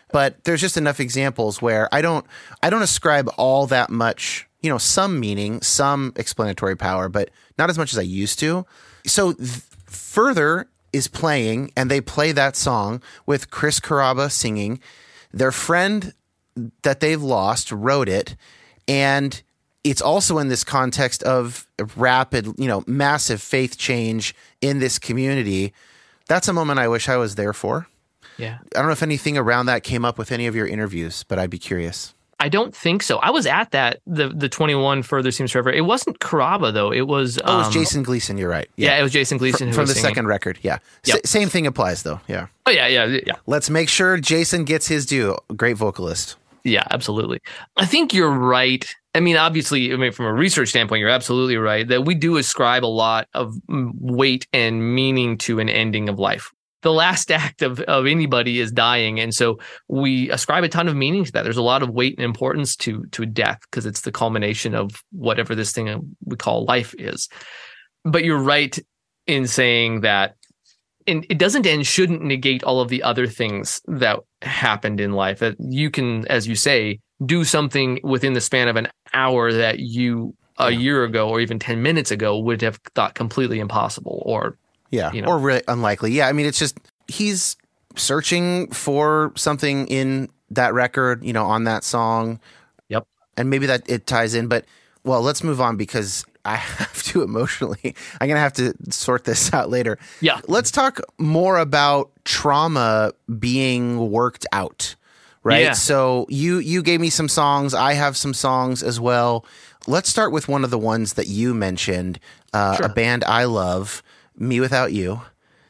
But there's just enough examples where I don't ascribe all that much, some meaning, some explanatory power, but not as much as I used to. So Further is playing, and they play that song with Chris Carrabba singing. Their friend that they've lost wrote it, and it's also in this context of rapid, massive faith change in this community. That's a moment I wish I was there for. Yeah. I don't know if anything around that came up with any of your interviews, but I'd be curious. I don't think so. I was at that, the 21 Further Seems Forever. It wasn't Carrabba, though. It was... it was Jason Gleason. You're right. Yeah, it was Jason Gleason from the singing. second record. Yeah. Yep. Same thing applies, though. Yeah. Oh, yeah. Let's make sure Jason gets his due. Great vocalist. Yeah, absolutely. I think you're right. I mean, obviously, from a research standpoint, you're absolutely right that we do ascribe a lot of weight and meaning to an ending of life. The last act of anybody is dying. And so we ascribe a ton of meaning to that. There's a lot of weight and importance to death because it's the culmination of whatever this thing we call life is. But you're right in saying that it doesn't and shouldn't negate all of the other things that happened in life. That you can, as you say, do something within the span of an hour that you a year ago or even 10 minutes ago would have thought completely impossible or or really unlikely. Yeah, I mean, it's just he's searching for something in that record, on that song. Yep. And maybe that it ties in, but let's move on because I have to emotionally. I'm going to have to sort this out later. Yeah. Let's talk more about trauma being worked out, right? Yeah. So you gave me some songs. I have some songs as well. Let's start with one of the ones that you mentioned, Sure. a band I love, Me Without You.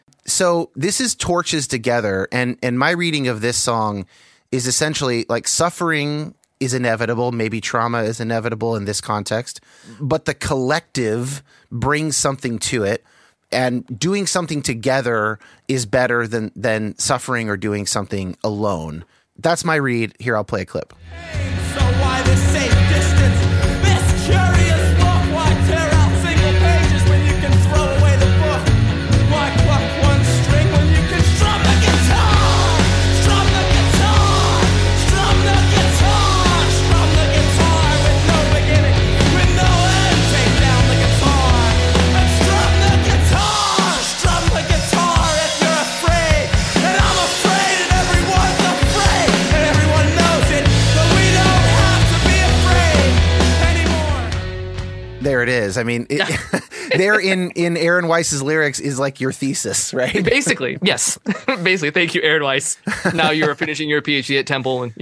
So this is Torches Together, and my reading of this song is essentially like suffering is inevitable, maybe trauma is inevitable in this context, but the collective brings something to it, and doing something together is better than suffering or doing something alone. That's my read. Here, I'll play a clip. So why this safe distance? This curious look, why tear out single pages when you can throw away the book? Why pluck one string when you can strum the guitar? Strum the guitar, strum the guitar, strum the guitar with no beginning, with no end. Take down the guitar and strum the guitar, strum the guitar if you're afraid. And I'm afraid and everyone's afraid and everyone knows it, but we don't have to be afraid anymore. There it is. I mean, there in Aaron Weiss's lyrics is like your thesis, right? Basically, yes. Basically, thank you, Aaron Weiss. Now you're finishing your PhD at Temple, and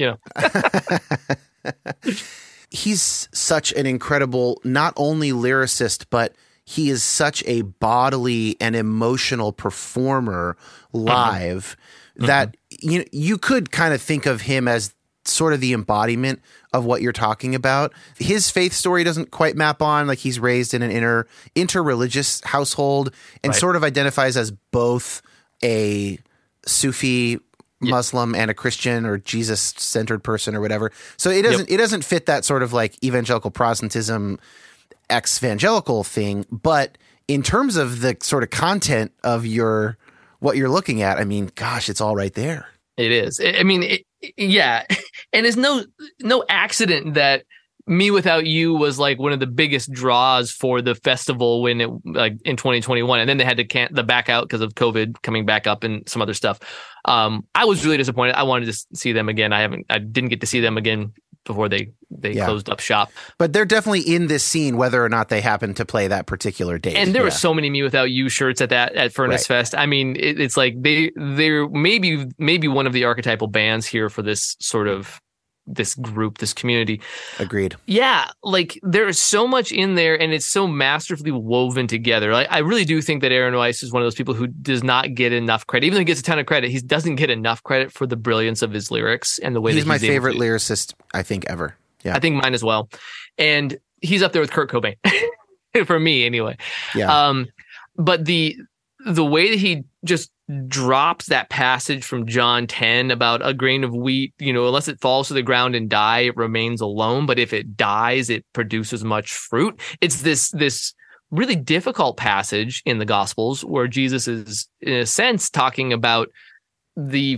He's such an incredible, not only lyricist, but he is such a bodily and emotional performer live that you could kind of think of him as sort of the embodiment of what you're talking about. His faith story doesn't quite map on, like he's raised in an interreligious household and Right. sort of identifies as both a Sufi Muslim and a Christian or Jesus-centered person or whatever. So it doesn't fit that sort of like evangelical Protestantism ex-evangelical thing, but in terms of the sort of content of what you're looking at, I mean, gosh, it's all right there. it is. I mean, yeah. And it's no accident that Me Without You was like one of the biggest draws for the festival when it like in 2021, and then they had to the back out because of COVID coming back up and some other stuff. I was really disappointed. I wanted to see them again. I didn't get to see them again before they closed up shop. But they're definitely in this scene, whether or not they happen to play that particular date. And there were so many Me Without You shirts at Furnace Fest. I mean, it's like they're maybe one of the archetypal bands here for this sort of this group, this community. Agreed. Yeah, like there is so much in there, and it's so masterfully woven together. Like I really do think that Aaron Weiss is one of those people who does not get enough credit. Even though he gets a ton of credit, he doesn't get enough credit for the brilliance of his lyrics and the way he's that my favorite lyricist, I think, ever. Yeah, I think mine as well. And he's up there with Kurt Cobain for me, anyway. Yeah. But the way that he just drops that passage from John 10 about a grain of wheat, unless it falls to the ground and die, it remains alone. But if it dies, it produces much fruit. It's this really difficult passage in the Gospels where Jesus is, in a sense, talking about the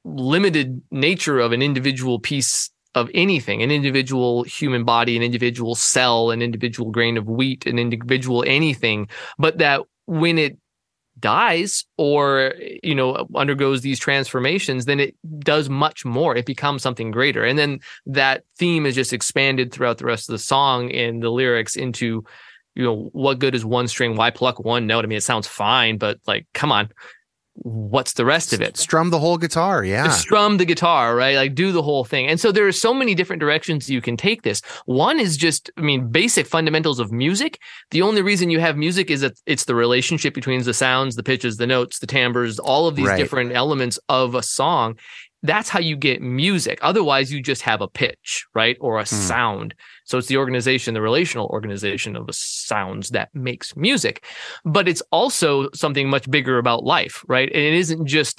limited nature of an individual piece of anything, an individual human body, an individual cell, an individual grain of wheat, an individual anything, but that when it dies or, undergoes these transformations, then it does much more. It becomes something greater. And then that theme is just expanded throughout the rest of the song and the lyrics into, what good is one string? Why pluck one note? I mean, it sounds fine, but like, come on. What's the rest of it? Strum the whole guitar, yeah. Strum the guitar, right? Like do the whole thing. And so there are so many different directions you can take this. One is just, basic fundamentals of music. The only reason you have music is that it's the relationship between the sounds, the pitches, the notes, the timbres, all of these different elements of a song. That's how you get music. Otherwise, you just have a pitch, right? Or a sound. So it's the organization, the relational organization of the sounds that makes music. But it's also something much bigger about life, right? And it isn't just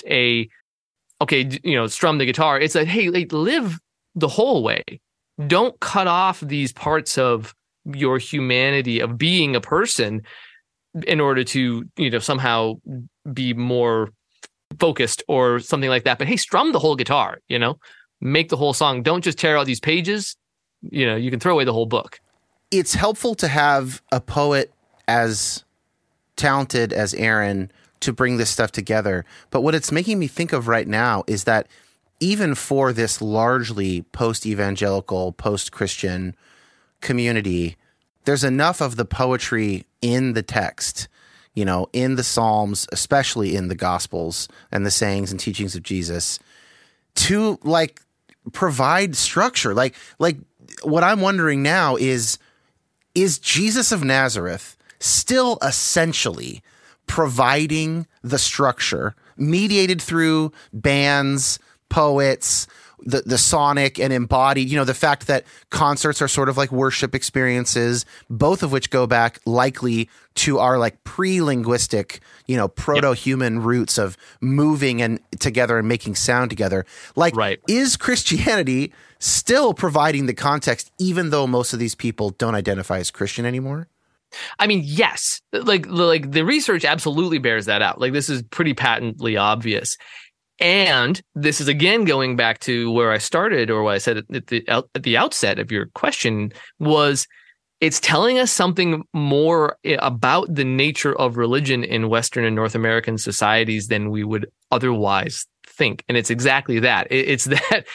strum the guitar. It's like, hey, live the whole way. Don't cut off these parts of your humanity, of being a person, in order to, somehow be more focused or something like that. But hey, strum the whole guitar, make the whole song. Don't just tear out these pages. You can throw away the whole book. It's helpful to have a poet as talented as Aaron to bring this stuff together. But what it's making me think of right now is that even for this largely post-evangelical, post-Christian community, there's enough of the poetry in the text, in the Psalms, especially in the Gospels and the sayings and teachings of Jesus, to provide structure. Like what I'm wondering now is Jesus of Nazareth still essentially providing the structure mediated through bands, poets, the sonic and embodied, the fact that concerts are sort of like worship experiences, both of which go back likely to our pre-linguistic, proto-human roots of moving and together and making sound together. Is Christianity still providing the context, even though most of these people don't identify as Christian anymore? I mean, yes, like the research absolutely bears that out. This is pretty patently obvious. And this is, again, going back to where I started, or what I said at the outset of your question, was it's telling us something more about the nature of religion in Western and North American societies than we would otherwise think. And it's exactly that. It's that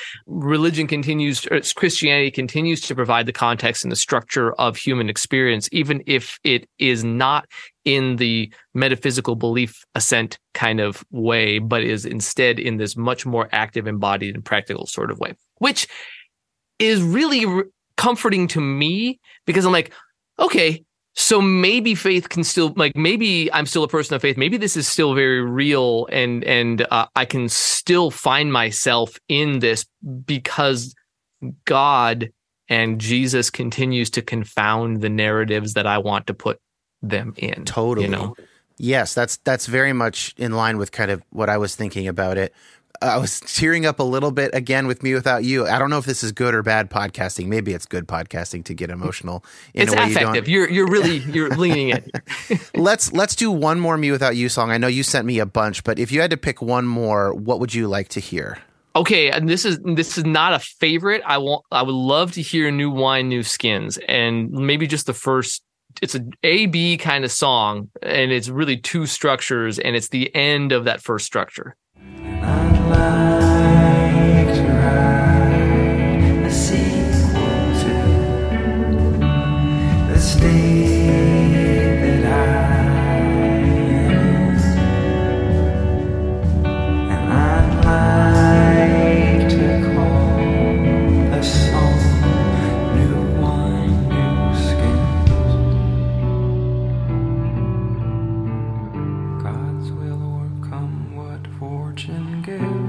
Christianity continues to provide the context and the structure of human experience, even if it is not in the metaphysical belief assent kind of way, but is instead in this much more active, embodied, and practical sort of way, which is really comforting to me, because I'm like, okay, so maybe faith can still, maybe I'm still a person of faith. Maybe this is still very real, and I can still find myself in this because God and Jesus continues to confound the narratives that I want to put them in. Totally. Yes, that's very much in line with kind of what I was thinking about it. I was tearing up a little bit again with Me Without You. I don't know if this is good or bad podcasting. Maybe it's good podcasting to get emotional. It's affective. You're leaning in. Let's do one more Me Without You song. I know you sent me a bunch, but if you had to pick one more, what would you like to hear? Okay, and this is not a favorite. I would love to hear New Wine, New Skins, and maybe just the first. It's an A-B kind of song, and it's really two structures, and it's the end of that first structure. I'd like to write a sequel to the state that I am in, and I'd like to call the song New Wine, New Skins. God's will overcome what fortune gives.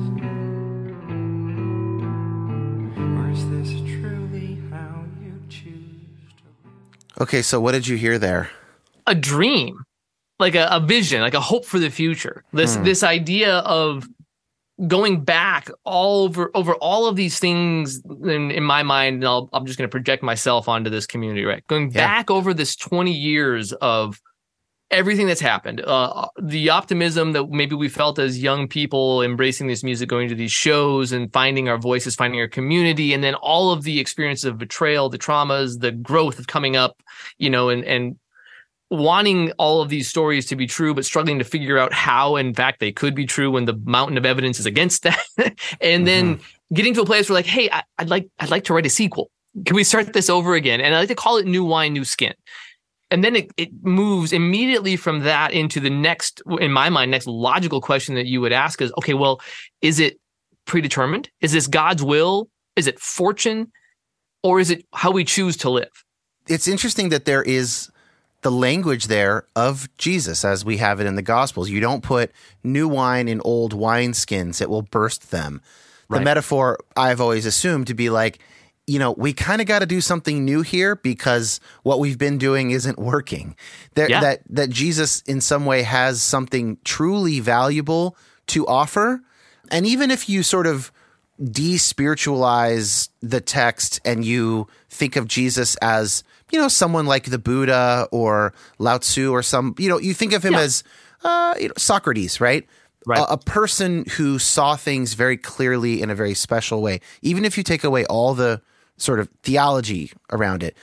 Or is this truly how you choose to live? Okay, so what did you hear there? A dream, like a vision, like a hope for the future. This idea of going back over all of these things in my mind, and I'm just going to project myself onto this community, right? Going back over this 20 years of everything that's happened, the optimism that maybe we felt as young people embracing this music, going to these shows and finding our voices, finding our community, and then all of the experiences of betrayal, the traumas, the growth of coming up, and wanting all of these stories to be true, but struggling to figure out how, in fact, they could be true when the mountain of evidence is against that. And then getting to a place where like, hey, I'd like to write a sequel. Can we start this over again? And I like to call it New Wine, New Skin. And then it moves immediately from that into the next, in my mind, next logical question that you would ask is, okay, well, is it predetermined? Is this God's will? Is it fortune? Or is it how we choose to live? It's interesting that there is the language there of Jesus as we have it in the Gospels. You don't put new wine in old wineskins. It will burst them. The metaphor I've always assumed to be like, we kind of got to do something new here because what we've been doing isn't working. That Jesus in some way has something truly valuable to offer. And even if you sort of de-spiritualize the text and you think of Jesus as, someone like the Buddha or Lao Tzu or you think of him as Socrates, right? Right. A person who saw things very clearly in a very special way. Even if you take away all the sort of theology around it,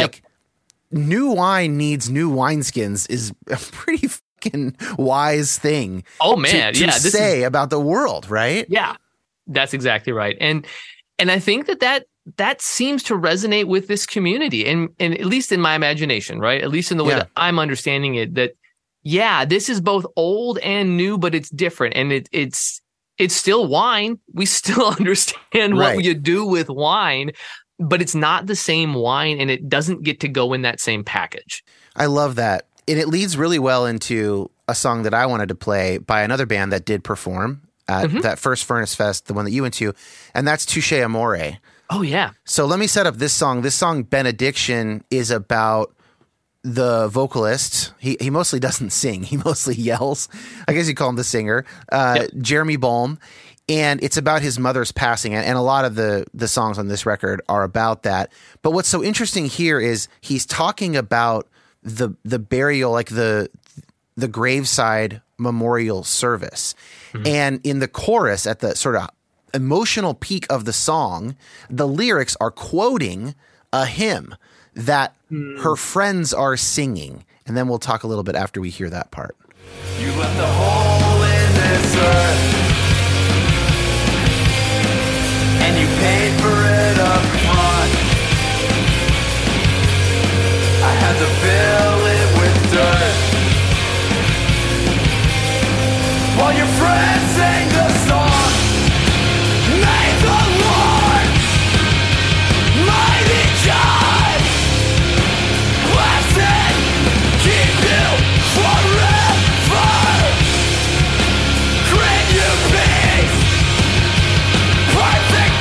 new wine needs new wineskins is a pretty fucking wise thing. Oh man, to say about the world, right? Yeah, that's exactly right. And I think that seems to resonate with this community, and at least in my imagination, right? At least in the way that I'm understanding it, that this is both old and new, but it's different, and it's still wine. We still understand what you do with wine. But it's not the same wine, and it doesn't get to go in that same package. I love that. And it leads really well into a song that I wanted to play by another band that did perform at that first Furnace Fest, the one that you went to, and that's Touche Amore. Oh, yeah. So let me set up this song. This song, Benediction, is about the vocalist. He mostly doesn't sing. He mostly yells. I guess you call him the singer, Jeremy Bolm. And it's about his mother's passing, and a lot of the songs on this record are about that. But what's so interesting here is he's talking about the burial, like the graveside memorial service. And in the chorus, at the sort of emotional peak of the song, the lyrics are quoting a hymn that her friends are singing. And then we'll talk a little bit after we hear that part. You left a hole in this earth, and you paid for it up front. I had to fill it with dirt, while your friends sang the song. May the Lord, mighty God, bless and keep you forever. Grant you peace, perfect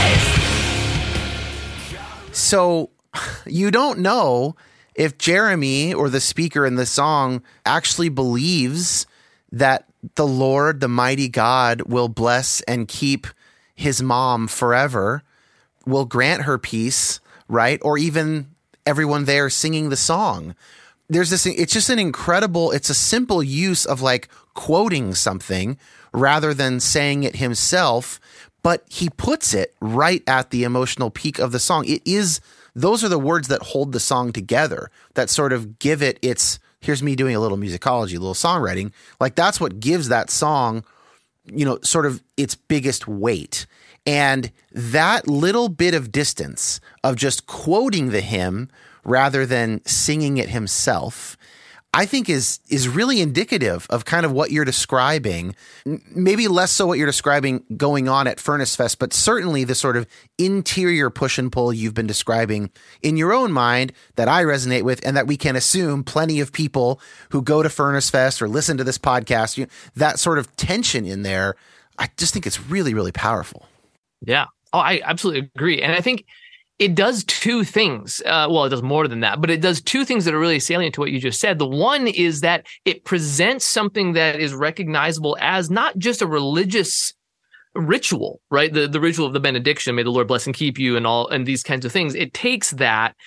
peace. So you don't know if Jeremy or the speaker in the song actually believes that the Lord, the mighty God, will bless and keep his mom forever, will grant her peace, right? Or even everyone there singing the song. There's this, it's just an incredible, it's a simple use of like quoting something rather than saying it himself, but he puts it right at the emotional peak of the song. Those are the words that hold the song together, that sort of give it its, here's me doing a little musicology, a little songwriting. Like that's what gives that song, sort of its biggest weight. And that little bit of distance of just quoting the hymn rather than singing it himself, I think is really indicative of kind of what you're describing. Maybe less so what you're describing going on at Furnace Fest, but certainly the sort of interior push and pull you've been describing in your own mind that I resonate with, and that we can assume plenty of people who go to Furnace Fest or listen to this podcast, that sort of tension in there, I just think it's really, really powerful. Yeah. Oh, I absolutely agree. And I think it does two things. Well, it does more than that, but it does two things that are really salient to what you just said. The one is that it presents something that is recognizable as not just a religious ritual, right? The ritual of the benediction, may the Lord bless and keep you, and these kinds of things. It takes that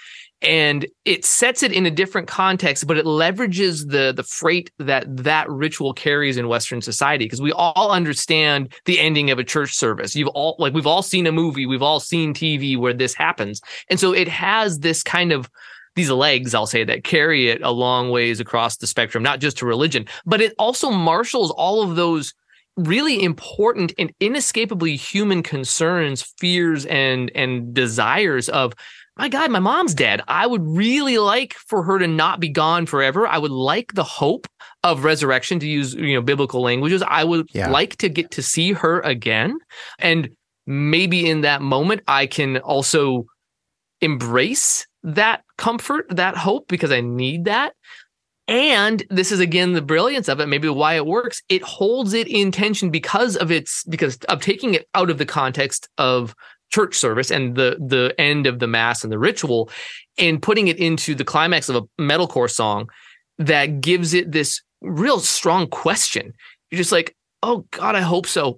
And it sets it in a different context, but it leverages the freight that ritual carries in Western society, because we all understand the ending of a church service. We've all seen a movie, we've all seen TV where this happens. And so it has this kind of these legs, I'll say, that carry it a long ways across the spectrum, not just to religion, but it also marshals all of those really important and inescapably human concerns, fears, and desires of, my God, my mom's dead. I would really like for her to not be gone forever. I would like the hope of resurrection, to use, biblical languages. I would like to get to see her again. And maybe in that moment, I can also embrace that comfort, that hope, because I need that. And this is, again, the brilliance of it, maybe why it works. It holds it in tension because of taking it out of the context of church service and the end of the mass and the ritual, and putting it into the climax of a metalcore song that gives it this real strong question. You're just like, oh God, I hope so.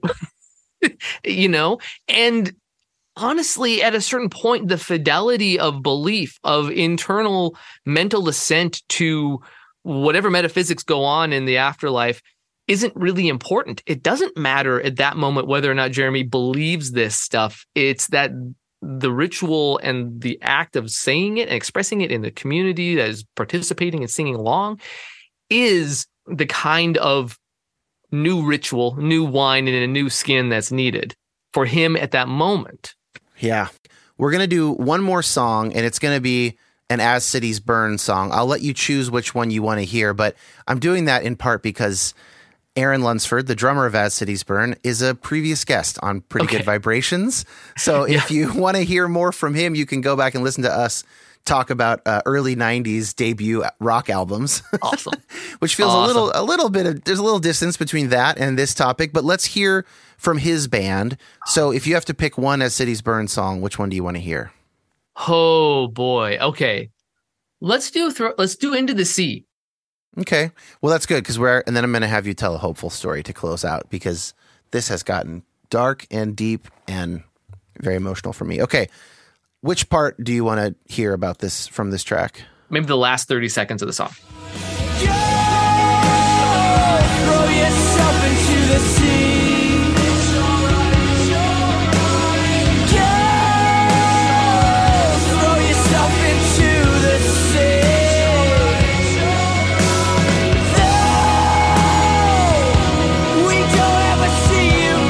And honestly, at a certain point, the fidelity of belief, of internal mental assent to whatever metaphysics go on in the afterlife, isn't really important. It doesn't matter at that moment whether or not Jeremy believes this stuff. It's that the ritual and the act of saying it and expressing it in the community that is participating and singing along is the kind of new ritual, new wine in a new skin that's needed for him at that moment. Yeah. We're going to do one more song, and it's going to be an As Cities Burn song. I'll let you choose which one you want to hear, but I'm doing that in part because Aaron Lunsford, the drummer of As Cities Burn, is a previous guest on Pretty Good Vibrations. So if you want to hear more from him, you can go back and listen to us talk about early 90s debut rock albums. Awesome. Which feels a little bit of, there's a little distance between that and this topic, but let's hear from his band. So if you have to pick one As Cities Burn song, which one do you want to hear? Oh boy. Okay. Let's do Into the Sea. Okay. Well, that's good, and then I'm going to have you tell a hopeful story to close out, because this has gotten dark and deep and very emotional for me. Okay. Which part do you want to hear about this from this track? Maybe the last 30 seconds of the song. Go, throw yourself into the sea. Go, throw yourself into the sea. Though we don't ever see you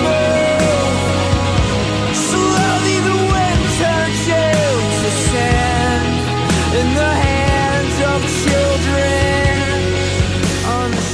move, slowly the wind turns you to sand in the hands of children on the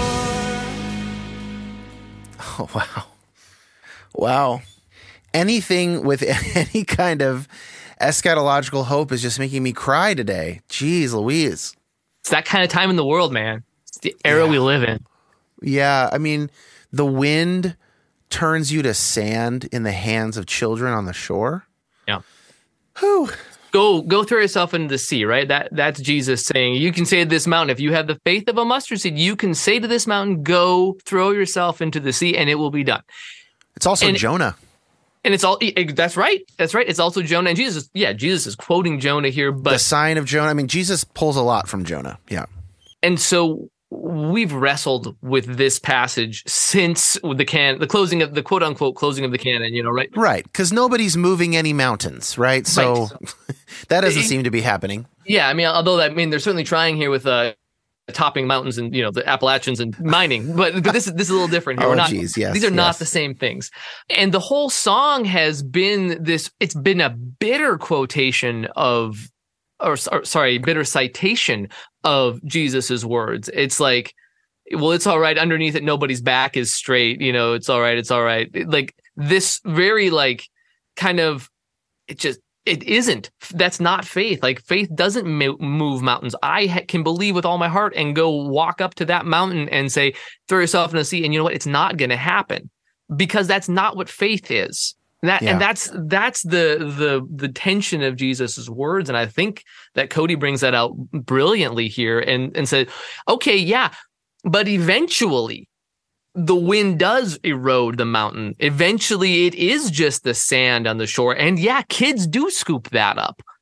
shore. Oh, wow. Wow. Anything with any kind of eschatological hope is just making me cry today. Jeez Louise. It's that kind of time in the world, man. It's the era we live in. Yeah. I mean, the wind turns you to sand in the hands of children on the shore. Yeah. Whew. Go throw yourself into the sea, right? That's Jesus saying, you can say to this mountain, if you have the faith of a mustard seed, you can say to this mountain, go throw yourself into the sea, and it will be done. It's also Jonah. And that's right. That's right. It's also Jonah. And Jesus is quoting Jonah here, but the sign of Jonah. I mean, Jesus pulls a lot from Jonah. Yeah. And so we've wrestled with this passage since the closing of the quote unquote closing of the canon, right? Right. Because nobody's moving any mountains, right? So that doesn't seem to be happening. Yeah. I mean, they're certainly trying here with topping mountains and, the Appalachians and mining, but this is a little different here. These are not the same things. And the whole song has been it's been a bitter quotation bitter citation of Jesus's words. It's like, well, it's all right. Underneath it, nobody's back is straight. It's all right. It's all right. Like this very kind of, it isn't. That's not faith. Like faith doesn't move mountains. I can believe with all my heart and go walk up to that mountain and say, throw yourself in the sea. And you know what? It's not going to happen, because that's not what faith is. And that's the tension of Jesus's words. And I think that Cody brings that out brilliantly here and said, okay, yeah, but eventually the wind does erode the mountain. Eventually it is just the sand on the shore. And yeah, kids do scoop that up.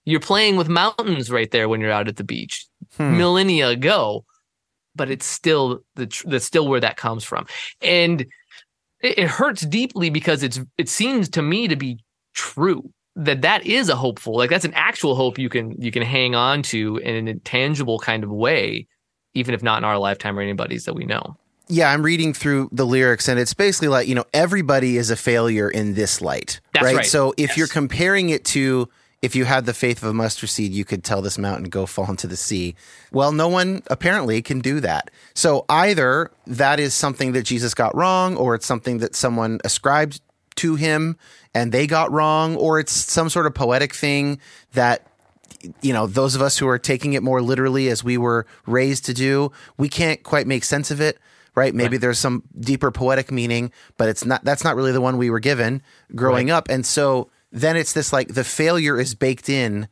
You're playing with mountains right there when you're out at the beach millennia ago, but it's still that's still where that comes from. And it hurts deeply because it seems to me to be true that is a hopeful, like that's an actual hope you can hang on to in an intangible kind of way, even if not in our lifetime or anybody's that we know. Yeah, I'm reading through the lyrics, and it's basically like, everybody is a failure in this light. That's right. So if you're comparing it to, if you had the faith of a mustard seed, you could tell this mountain, go fall into the sea. Well, no one apparently can do that. So either that is something that Jesus got wrong, or it's something that someone ascribed to him and they got wrong, or it's some sort of poetic thing that, those of us who are taking it more literally as we were raised to do, we can't quite make sense of it. Right. Maybe there's some deeper poetic meaning, but that's not really the one we were given growing up. And so then it's this like the failure is baked in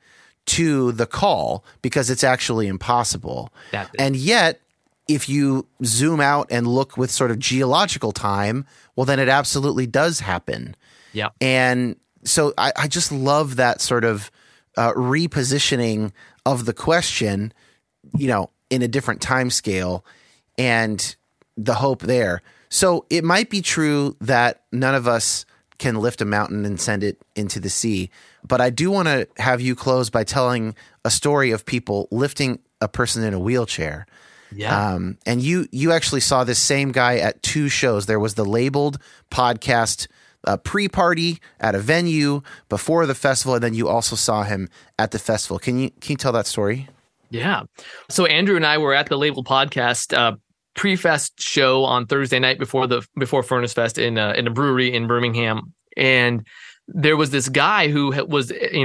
to the call because it's actually impossible. And yet, if you zoom out and look with sort of geological time, well, then it absolutely does happen. Yeah. And so I just love that sort of repositioning of the question, in a different time scale. And the hope there. So it might be true that none of us can lift a mountain and send it into the sea, but I do want to have you close by telling a story of people lifting a person in a wheelchair. Yeah. And you actually saw this same guy at 2 shows. There was the Labeled podcast pre-party at a venue before the festival, and then you also saw him at the festival. Can you tell that story? Yeah. So Andrew and I were at the Labeled podcast pre-fest show on Thursday night before Furnace Fest in a brewery in Birmingham, and there was this guy who was in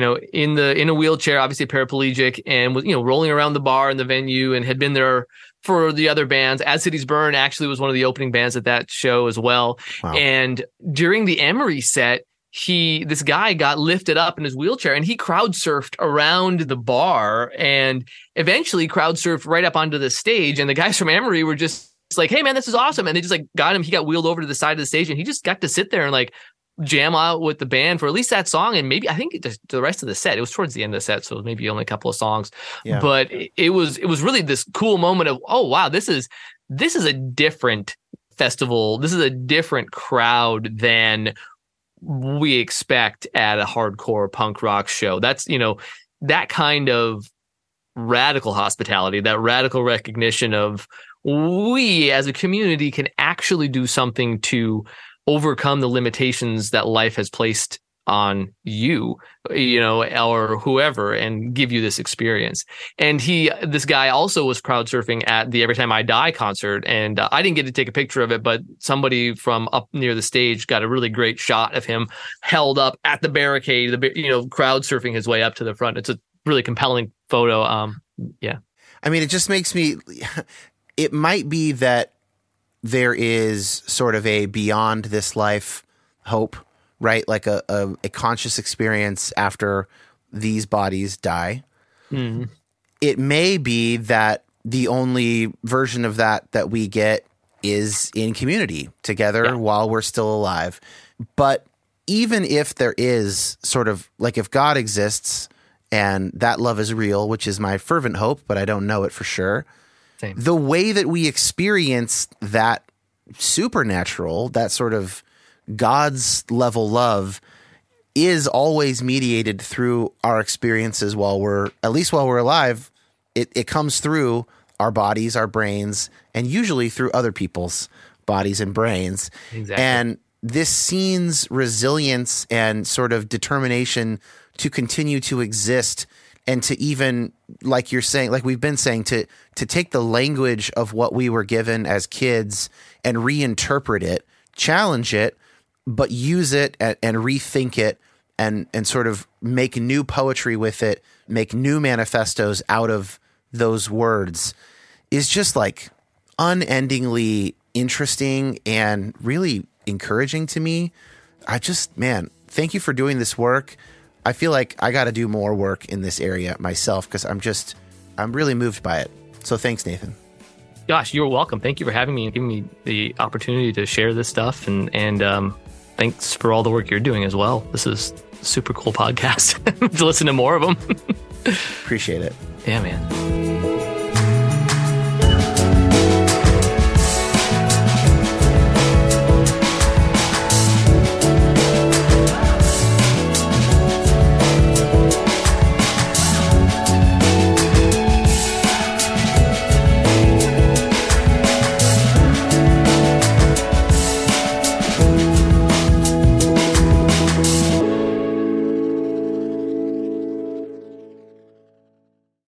a wheelchair, obviously paraplegic, and was rolling around the bar in the venue and had been there for the other bands. As Cities Burn actually was one of the opening bands at that show as well. Wow. And during the Emery set, this guy got lifted up in his wheelchair and he crowd surfed around the bar and eventually crowd surfed right up onto the stage. And the guys from Emery were just like, "Hey man, this is awesome." And they just like got him. He got wheeled over to the side of the stage and he just got to sit there and like jam out with the band for at least that song. And maybe, I think the rest of the set, it was towards the end of the set. So it was maybe only a couple of songs, but it was really this cool moment of, oh wow, this is a different festival. This is a different crowd than we expect at a hardcore punk rock show. That's, that kind of radical hospitality, that radical recognition of we as a community can actually do something to overcome the limitations that life has placed on you, or whoever, and give you this experience. And this guy also was crowd surfing at the Every Time I Die concert. And I didn't get to take a picture of it, but somebody from up near the stage got a really great shot of him held up at the barricade, crowd surfing his way up to the front. It's a really compelling photo. Yeah. I mean, it just makes me, it might be that there is sort of a beyond this life hope, right? Like a conscious experience after these bodies die. Mm-hmm. It may be that the only version of that we get is in community together while we're still alive. But even if there is sort of like, if God exists and that love is real, which is my fervent hope, but I don't know it for sure. Same. The way that we experience that supernatural, that sort of God's level love, is always mediated through our experiences while we're alive. It comes through our bodies, our brains, and usually through other people's bodies and brains. Exactly. And this scene's resilience and sort of determination to continue to exist, and to even, like you're saying, like we've been saying, to take the language of what we were given as kids and reinterpret it, challenge it, but use it and rethink it and sort of make new poetry with it, make new manifestos out of those words, is just like unendingly interesting and really encouraging to me. Thank you for doing this work. I feel like I got to do more work in this area myself because I'm really moved by it. So thanks, Nathan. Gosh, you're welcome. Thank you for having me and giving me the opportunity to share this stuff. And thanks for all the work you're doing as well. This is super cool podcast to listen to more of them. Appreciate it. Yeah, man.